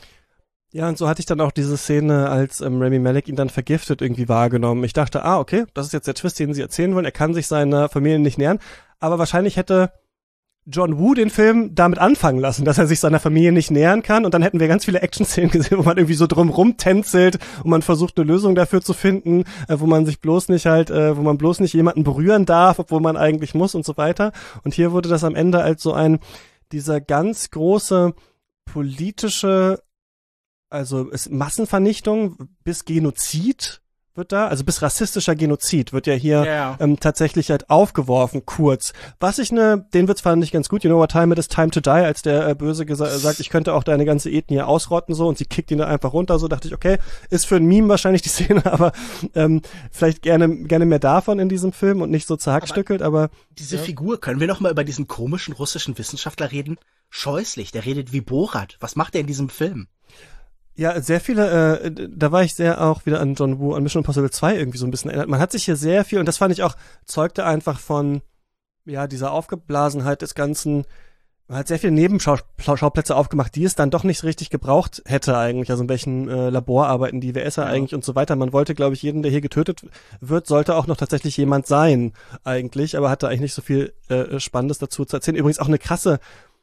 Ja, und so hatte ich dann auch diese Szene, als Rami Malek ihn dann vergiftet, irgendwie wahrgenommen. Ich dachte, okay, das ist jetzt der Twist, den sie erzählen wollen. Er kann sich seiner Familie nicht nähern, aber wahrscheinlich hätte John Woo den Film damit anfangen lassen, dass er sich seiner Familie nicht nähern kann, und dann hätten wir ganz viele Action-Szenen gesehen, wo man irgendwie so drumrum tänzelt und man versucht, eine Lösung dafür zu finden, wo man sich bloß nicht wo man bloß nicht jemanden berühren darf, obwohl man eigentlich muss und so weiter. Und hier wurde das am Ende als so dieser ganz große politische, also Massenvernichtung bis Genozid wird da, also bis rassistischer Genozid wird ja hier tatsächlich halt aufgeworfen, kurz. Was den Witz fand ich ganz gut, you know what time it is, time to die, als der Böse sagt, ich könnte auch deine ganze Ethnie ausrotten, so, und sie kickt ihn da einfach runter, so, dachte ich, okay, ist für ein Meme wahrscheinlich die Szene, aber vielleicht gerne mehr davon in diesem Film und nicht so zerhackstückelt, aber diese Figur, können wir noch mal über diesen komischen russischen Wissenschaftler reden? Scheußlich, der redet wie Borat. Was macht er in diesem Film? Ja, sehr viele, da war ich sehr auch wieder an John Woo, an Mission Impossible 2 irgendwie so ein bisschen erinnert. Man hat sich hier sehr viel, und das fand ich auch, zeugte einfach von, ja, dieser Aufgeblasenheit des Ganzen. Man hat sehr viele Nebenschauplätze aufgemacht, die es dann doch nicht so richtig gebraucht hätte eigentlich, also in welchen Laborarbeiten, die WSer eigentlich und so weiter. Man wollte, glaube ich, jeden, der hier getötet wird, sollte auch noch tatsächlich jemand sein eigentlich, aber hatte eigentlich nicht so viel Spannendes dazu zu erzählen. Übrigens auch eine krasse,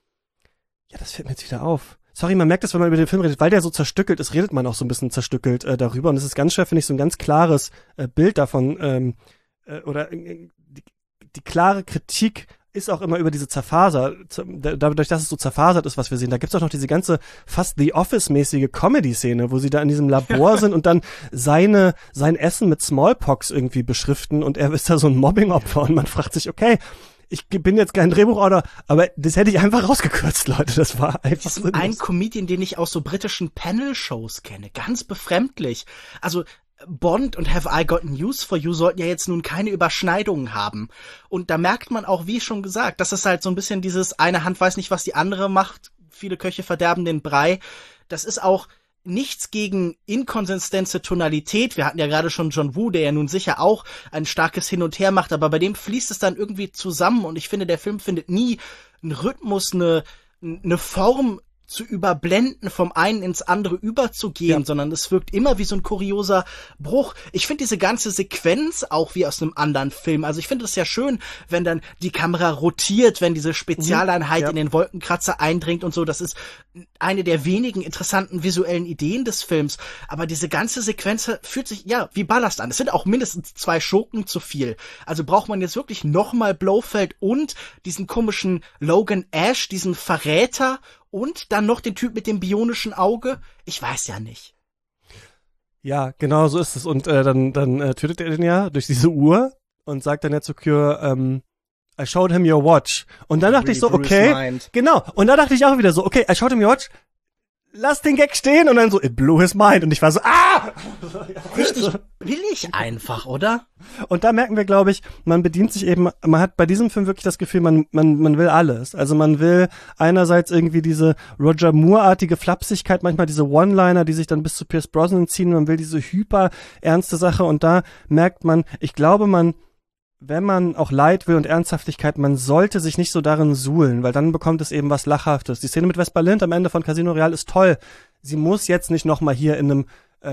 ja, das fällt mir jetzt wieder auf. Sorry, man merkt das, wenn man über den Film redet, weil der so zerstückelt ist, redet man auch so ein bisschen zerstückelt darüber, und es ist ganz schwer, finde ich, so ein ganz klares Bild davon, oder die klare Kritik ist auch immer über diese dadurch, dass es so zerfasert ist, was wir sehen. Da gibt's auch noch diese ganze fast The Office-mäßige Comedy-Szene, wo sie da in diesem Labor sind und dann sein Essen mit Smallpox irgendwie beschriften, und er ist da so ein Mobbing-Opfer, und man fragt sich, okay, ich bin jetzt kein Drehbuchautor, aber das hätte ich einfach rausgekürzt, Leute. Das war einfach so. Ein Comedian, den ich aus so britischen Panel-Shows kenne. Ganz befremdlich. Also Bond und Have I Got News for You sollten ja jetzt nun keine Überschneidungen haben. Und da merkt man auch, wie schon gesagt, das ist halt so ein bisschen dieses, eine Hand weiß nicht, was die andere macht. Viele Köche verderben den Brei. Das ist auch nichts gegen inkonsistente Tonalität. Wir hatten ja gerade schon John Woo, der ja nun sicher auch ein starkes Hin und Her macht, aber bei dem fließt es dann irgendwie zusammen, und ich finde, der Film findet nie einen Rhythmus, eine Form zu überblenden, vom einen ins andere überzugehen, sondern es wirkt immer wie so ein kurioser Bruch. Ich finde diese ganze Sequenz auch wie aus einem anderen Film. Also ich finde es ja schön, wenn dann die Kamera rotiert, wenn diese Spezialeinheit in den Wolkenkratzer eindringt und so. Das ist eine der wenigen interessanten visuellen Ideen des Films. Aber diese ganze Sequenz fühlt sich, ja, wie Ballast an. Es sind auch mindestens 2 Schurken zu viel. Also braucht man jetzt wirklich nochmal Blofeld und diesen komischen Logan Ash, diesen Verräter, und dann noch den Typ mit dem bionischen Auge? Ich weiß ja nicht. Ja, genau so ist es. Und dann tötet er den ja durch diese Uhr und sagt dann ja zu Cure, I showed him your watch. Und dann dachte ich so, okay, genau. Und da dachte ich auch wieder so, okay, I showed him your watch. Lass den Gag stehen, und dann so, it blew his mind. Und ich war so, Richtig billig einfach, oder? Und da merken wir, glaube ich, man bedient sich eben, man hat bei diesem Film wirklich das Gefühl, man will alles. Also man will einerseits irgendwie diese Roger Moore-artige Flapsigkeit, manchmal diese One-Liner, die sich dann bis zu Pierce Brosnan ziehen. Man will diese hyper ernste Sache, und da merkt man, ich glaube, wenn man auch Leid will und Ernsthaftigkeit, man sollte sich nicht so darin suhlen, weil dann bekommt es eben was Lachhaftes. Die Szene mit Vesper Lynd am Ende von Casino Royale ist toll. Sie muss jetzt nicht nochmal hier in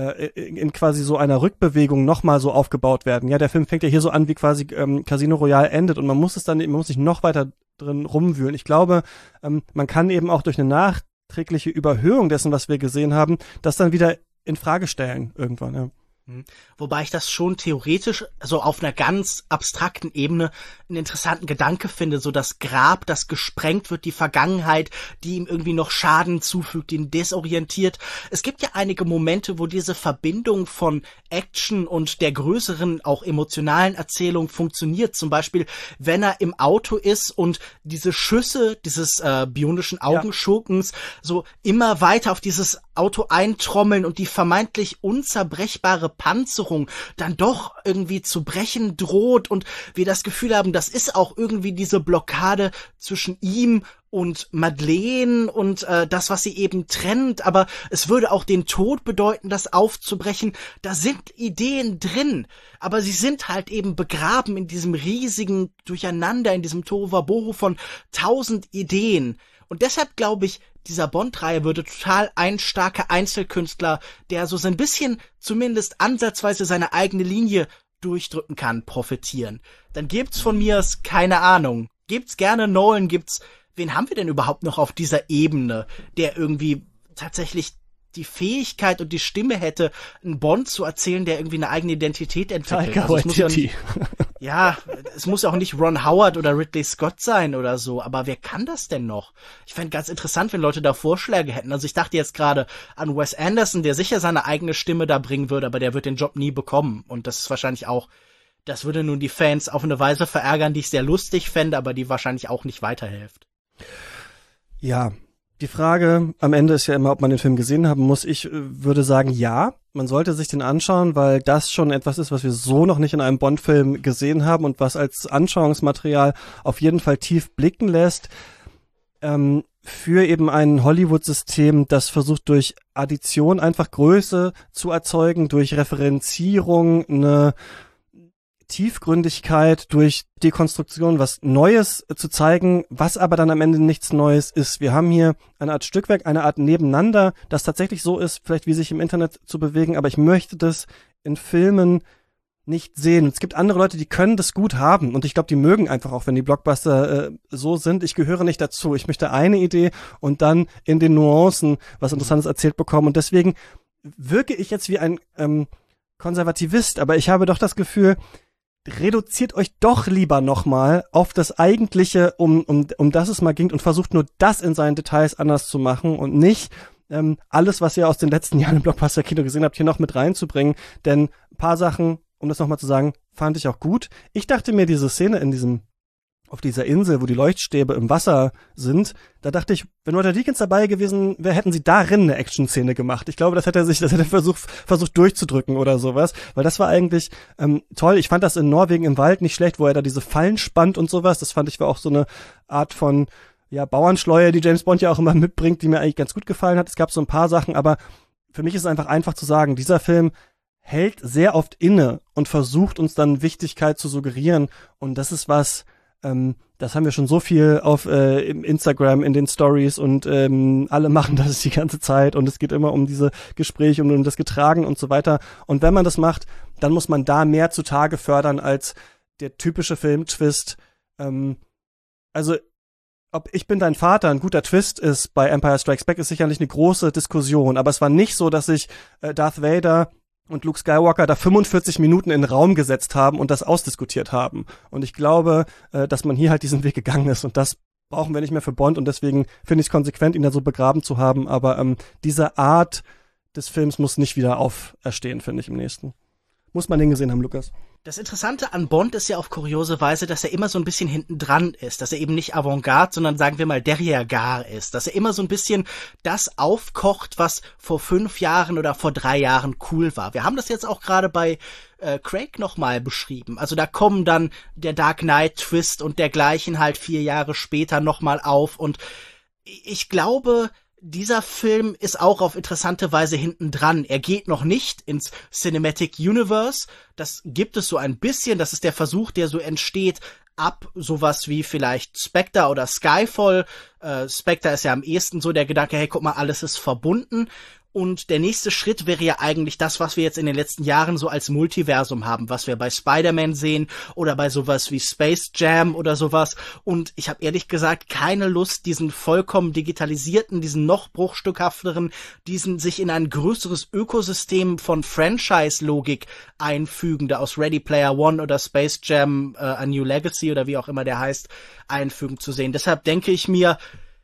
quasi so einer Rückbewegung nochmal so aufgebaut werden. Ja, der Film fängt ja hier so an, wie quasi Casino Royale endet, und man muss sich noch weiter drin rumwühlen. Ich glaube, man kann eben auch durch eine nachträgliche Überhöhung dessen, was wir gesehen haben, das dann wieder in Frage stellen irgendwann, ja. Wobei ich das schon theoretisch, so auf einer ganz abstrakten Ebene, einen interessanten Gedanke finde, so das Grab, das gesprengt wird, die Vergangenheit, die ihm irgendwie noch Schaden zufügt, ihn desorientiert. Es gibt ja einige Momente, wo diese Verbindung von Action und der größeren, auch emotionalen Erzählung funktioniert. Zum Beispiel, wenn er im Auto ist und diese Schüsse dieses bionischen Augenschurkens so immer weiter auf dieses Auto eintrommeln und die vermeintlich unzerbrechbare Panzerung dann doch irgendwie zu brechen droht, und wir das Gefühl haben, das ist auch irgendwie diese Blockade zwischen ihm und Madeleine und das, was sie eben trennt, aber es würde auch den Tod bedeuten, das aufzubrechen. Da sind Ideen drin, aber sie sind halt eben begraben in diesem riesigen Durcheinander, in diesem Tohuwabohu von 1000 Ideen. Und deshalb glaube ich, dieser Bond-Reihe würde total ein starker Einzelkünstler, der so ein bisschen zumindest ansatzweise seine eigene Linie durchdrücken kann, profitieren. Dann gibt's von mir keine Ahnung. Gibt's gerne Nolan, wen haben wir denn überhaupt noch auf dieser Ebene, der irgendwie tatsächlich die Fähigkeit und die Stimme hätte, einen Bond zu erzählen, der irgendwie eine eigene Identität entwickelt. Also es muss ja auch nicht Ron Howard oder Ridley Scott sein oder so, aber wer kann das denn noch? Ich fände ganz interessant, wenn Leute da Vorschläge hätten. Also ich dachte jetzt gerade an Wes Anderson, der sicher seine eigene Stimme da bringen würde, aber der wird den Job nie bekommen. Und das ist wahrscheinlich auch, das würde nun die Fans auf eine Weise verärgern, die ich sehr lustig fände, aber die wahrscheinlich auch nicht weiterhilft. Ja, die Frage am Ende ist ja immer, ob man den Film gesehen haben muss. Ich würde sagen, ja, man sollte sich den anschauen, weil das schon etwas ist, was wir so noch nicht in einem Bond-Film gesehen haben und was als Anschauungsmaterial auf jeden Fall tief blicken lässt. für eben ein Hollywood-System, das versucht durch Addition einfach Größe zu erzeugen, durch Referenzierung eine Tiefgründigkeit, durch Dekonstruktion was Neues zu zeigen, was aber dann am Ende nichts Neues ist. Wir haben hier eine Art Stückwerk, eine Art Nebeneinander, das tatsächlich so ist, vielleicht wie sich im Internet zu bewegen, aber ich möchte das in Filmen nicht sehen. Und es gibt andere Leute, die können das gut haben und ich glaube, die mögen einfach auch, wenn die Blockbuster so sind. Ich gehöre nicht dazu. Ich möchte eine Idee und dann in den Nuancen was Interessantes erzählt bekommen und deswegen wirke ich jetzt wie ein Konservativist, aber ich habe doch das Gefühl, reduziert euch doch lieber nochmal auf das Eigentliche, um das es mal ging und versucht nur das in seinen Details anders zu machen und nicht alles, was ihr aus den letzten Jahren im Blockbuster-Kino gesehen habt, hier noch mit reinzubringen, denn ein paar Sachen, um das nochmal zu sagen, fand ich auch gut. Ich dachte mir, diese Szene auf dieser Insel, wo die Leuchtstäbe im Wasser sind, da dachte ich, wenn Roger Deakins dabei gewesen wäre, hätten sie darin eine Action-Szene gemacht. Ich glaube, das hätte er versucht durchzudrücken oder sowas, weil das war eigentlich toll. Ich fand das in Norwegen im Wald nicht schlecht, wo er da diese Fallen spannt und sowas. Das fand ich war auch so eine Art von Bauernschleue, die James Bond ja auch immer mitbringt, die mir eigentlich ganz gut gefallen hat. Es gab so ein paar Sachen, aber für mich ist es einfach zu sagen, dieser Film hält sehr oft inne und versucht uns dann Wichtigkeit zu suggerieren und das ist was, das haben wir schon so viel auf im Instagram, in den Stories und alle machen das die ganze Zeit und es geht immer um diese Gespräche, um das Getragen und so weiter. Und wenn man das macht, dann muss man da mehr zutage fördern als der typische Filmtwist. Also ob Ich bin dein Vater ein guter Twist ist bei Empire Strikes Back, ist sicherlich eine große Diskussion, aber es war nicht so, dass sich Darth Vader und Luke Skywalker da 45 Minuten in den Raum gesetzt haben und das ausdiskutiert haben. Und ich glaube, dass man hier halt diesen Weg gegangen ist und das brauchen wir nicht mehr für Bond und deswegen finde ich es konsequent, ihn da so begraben zu haben, aber diese Art des Films muss nicht wieder auferstehen, finde ich, im nächsten. Muss man den gesehen haben, Lukas? Das Interessante an Bond ist ja auf kuriose Weise, dass er immer so ein bisschen hinten dran ist, dass er eben nicht Avantgarde, sondern sagen wir mal derrière-garde ist, dass er immer so ein bisschen das aufkocht, was vor 5 Jahren oder vor 3 Jahren cool war. Wir haben das jetzt auch gerade bei Craig nochmal beschrieben. Also da kommen dann der Dark Knight Twist und dergleichen halt 4 Jahre später nochmal auf und ich glaube, dieser Film ist auch auf interessante Weise hinten dran. Er geht noch nicht ins Cinematic Universe. Das gibt es so ein bisschen. Das ist der Versuch, der so entsteht ab sowas wie vielleicht Spectre oder Skyfall. Spectre ist ja am ehesten so der Gedanke, hey, guck mal, alles ist verbunden. Und der nächste Schritt wäre ja eigentlich das, was wir jetzt in den letzten Jahren so als Multiversum haben, was wir bei Spider-Man sehen oder bei sowas wie Space Jam oder sowas. Und ich habe ehrlich gesagt keine Lust, diesen vollkommen digitalisierten, diesen noch bruchstückhafteren, diesen sich in ein größeres Ökosystem von Franchise-Logik einfügende aus Ready Player One oder Space Jam A New Legacy oder wie auch immer der heißt, einfügen zu sehen. Deshalb denke ich mir,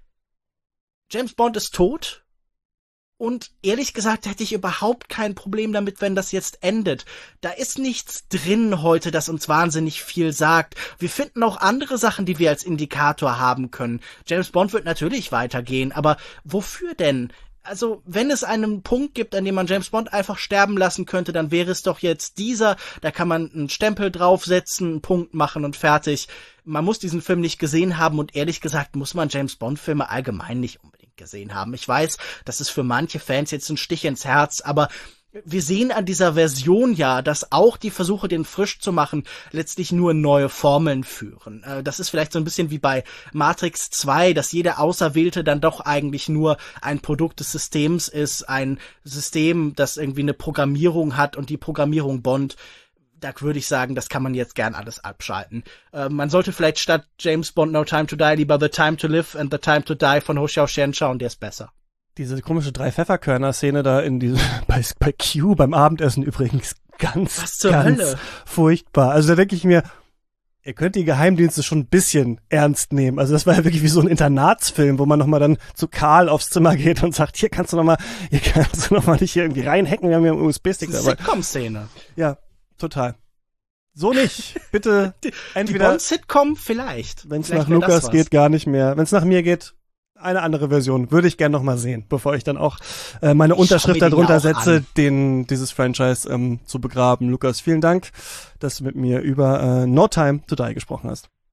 James Bond ist tot. Und ehrlich gesagt hätte ich überhaupt kein Problem damit, wenn das jetzt endet. Da ist nichts drin heute, das uns wahnsinnig viel sagt. Wir finden auch andere Sachen, die wir als Indikator haben können. James Bond wird natürlich weitergehen, aber wofür denn? Also, wenn es einen Punkt gibt, an dem man James Bond einfach sterben lassen könnte, dann wäre es doch jetzt dieser. Da kann man einen Stempel draufsetzen, einen Punkt machen und fertig. Man muss diesen Film nicht gesehen haben und ehrlich gesagt muss man James Bond-Filme allgemein nicht unbedingt gesehen haben. Ich weiß, das ist für manche Fans jetzt ein Stich ins Herz, aber wir sehen an dieser Version ja, dass auch die Versuche, den frisch zu machen, letztlich nur neue Formeln führen. Das ist vielleicht so ein bisschen wie bei Matrix 2, dass jeder Auserwählte dann doch eigentlich nur ein Produkt des Systems ist, ein System, das irgendwie eine Programmierung hat und die Programmierung Bond, da würde ich sagen, das kann man jetzt gern alles abschalten. Man sollte vielleicht statt James Bond No Time to Die lieber The Time to Live and The Time to Die von Ho Xiaoshen schauen, der ist besser. Diese komische 3-Pfefferkörner-Szene da in diesem, bei Q beim Abendessen übrigens ganz furchtbar. Also da denke ich mir, ihr könnt die Geheimdienste schon ein bisschen ernst nehmen. Also das war ja wirklich wie so ein Internatsfilm, wo man nochmal dann zu Karl aufs Zimmer geht und sagt, hier kannst du nochmal nicht hier irgendwie reinhacken, wir haben ja einen USB-Stick dabei. Sitcom-Szene. Ja, total. So nicht. Bitte entweder... Die Bond-Sitcom vielleicht. Wenn es nach Lukas geht, gar nicht mehr. Wenn es nach mir geht, eine andere Version. Würde ich gern noch mal sehen, bevor ich dann auch meine Unterschrift darunter setze, dieses Franchise zu begraben. Lukas, vielen Dank, dass du mit mir über No Time to Die gesprochen hast.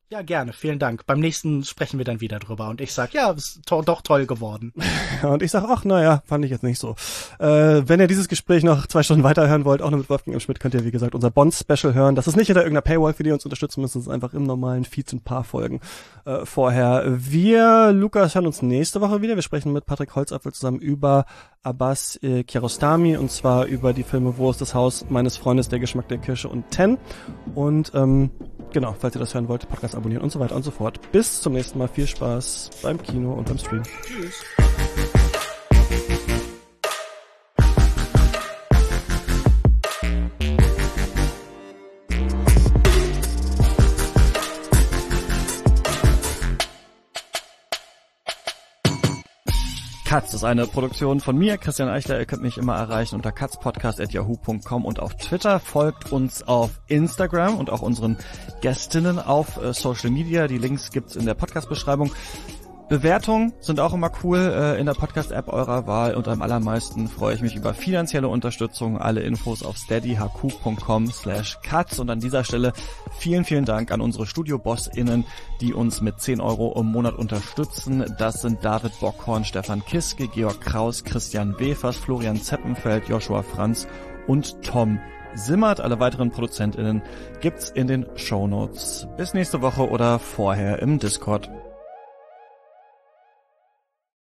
Ja, gerne. Vielen Dank. Beim nächsten sprechen wir dann wieder drüber. Und ich sag, ja, ist doch toll geworden. Und ich sag, ach, naja, fand ich jetzt nicht so. Wenn ihr dieses Gespräch noch 2 Stunden weiterhören wollt, auch nur mit Wolfgang M. Schmidt, könnt ihr, wie gesagt, unser Bond-Special hören. Das ist nicht hinter irgendeiner Paywall, für die ihr uns unterstützen müsst. Das ist einfach im normalen Feed ein paar Folgen vorher. Wir, Lukas, hören uns nächste Woche wieder. Wir sprechen mit Patrick Holzapfel zusammen über Abbas Kiarostami, und zwar über die Filme Wo ist das Haus meines Freundes, Der Geschmack der Kirsche und Ten. Und genau, falls ihr das hören wollt, Podcast abonnieren und so weiter und so fort. Bis zum nächsten Mal. Viel Spaß beim Kino und beim Stream. Tschüss. Katz ist eine Produktion von mir, Christian Eichler. Ihr könnt mich immer erreichen unter katzpodcast@yahoo.com und auf Twitter. Folgt uns auf Instagram und auch unseren Gästinnen auf Social Media. Die Links gibt's in der Podcast-Beschreibung. Bewertungen sind auch immer cool in der Podcast-App eurer Wahl, und am allermeisten freue ich mich über finanzielle Unterstützung. Alle Infos auf steadyhq.com/katz. Und an dieser Stelle vielen, vielen Dank an unsere Studio-BossInnen, die uns mit 10 € im Monat unterstützen. Das sind David Bockhorn, Stefan Kiske, Georg Kraus, Christian Wefers, Florian Zeppenfeld, Joshua Franz und Tom Simmert. Alle weiteren ProduzentInnen gibt's in den Shownotes. Bis nächste Woche oder vorher im Discord.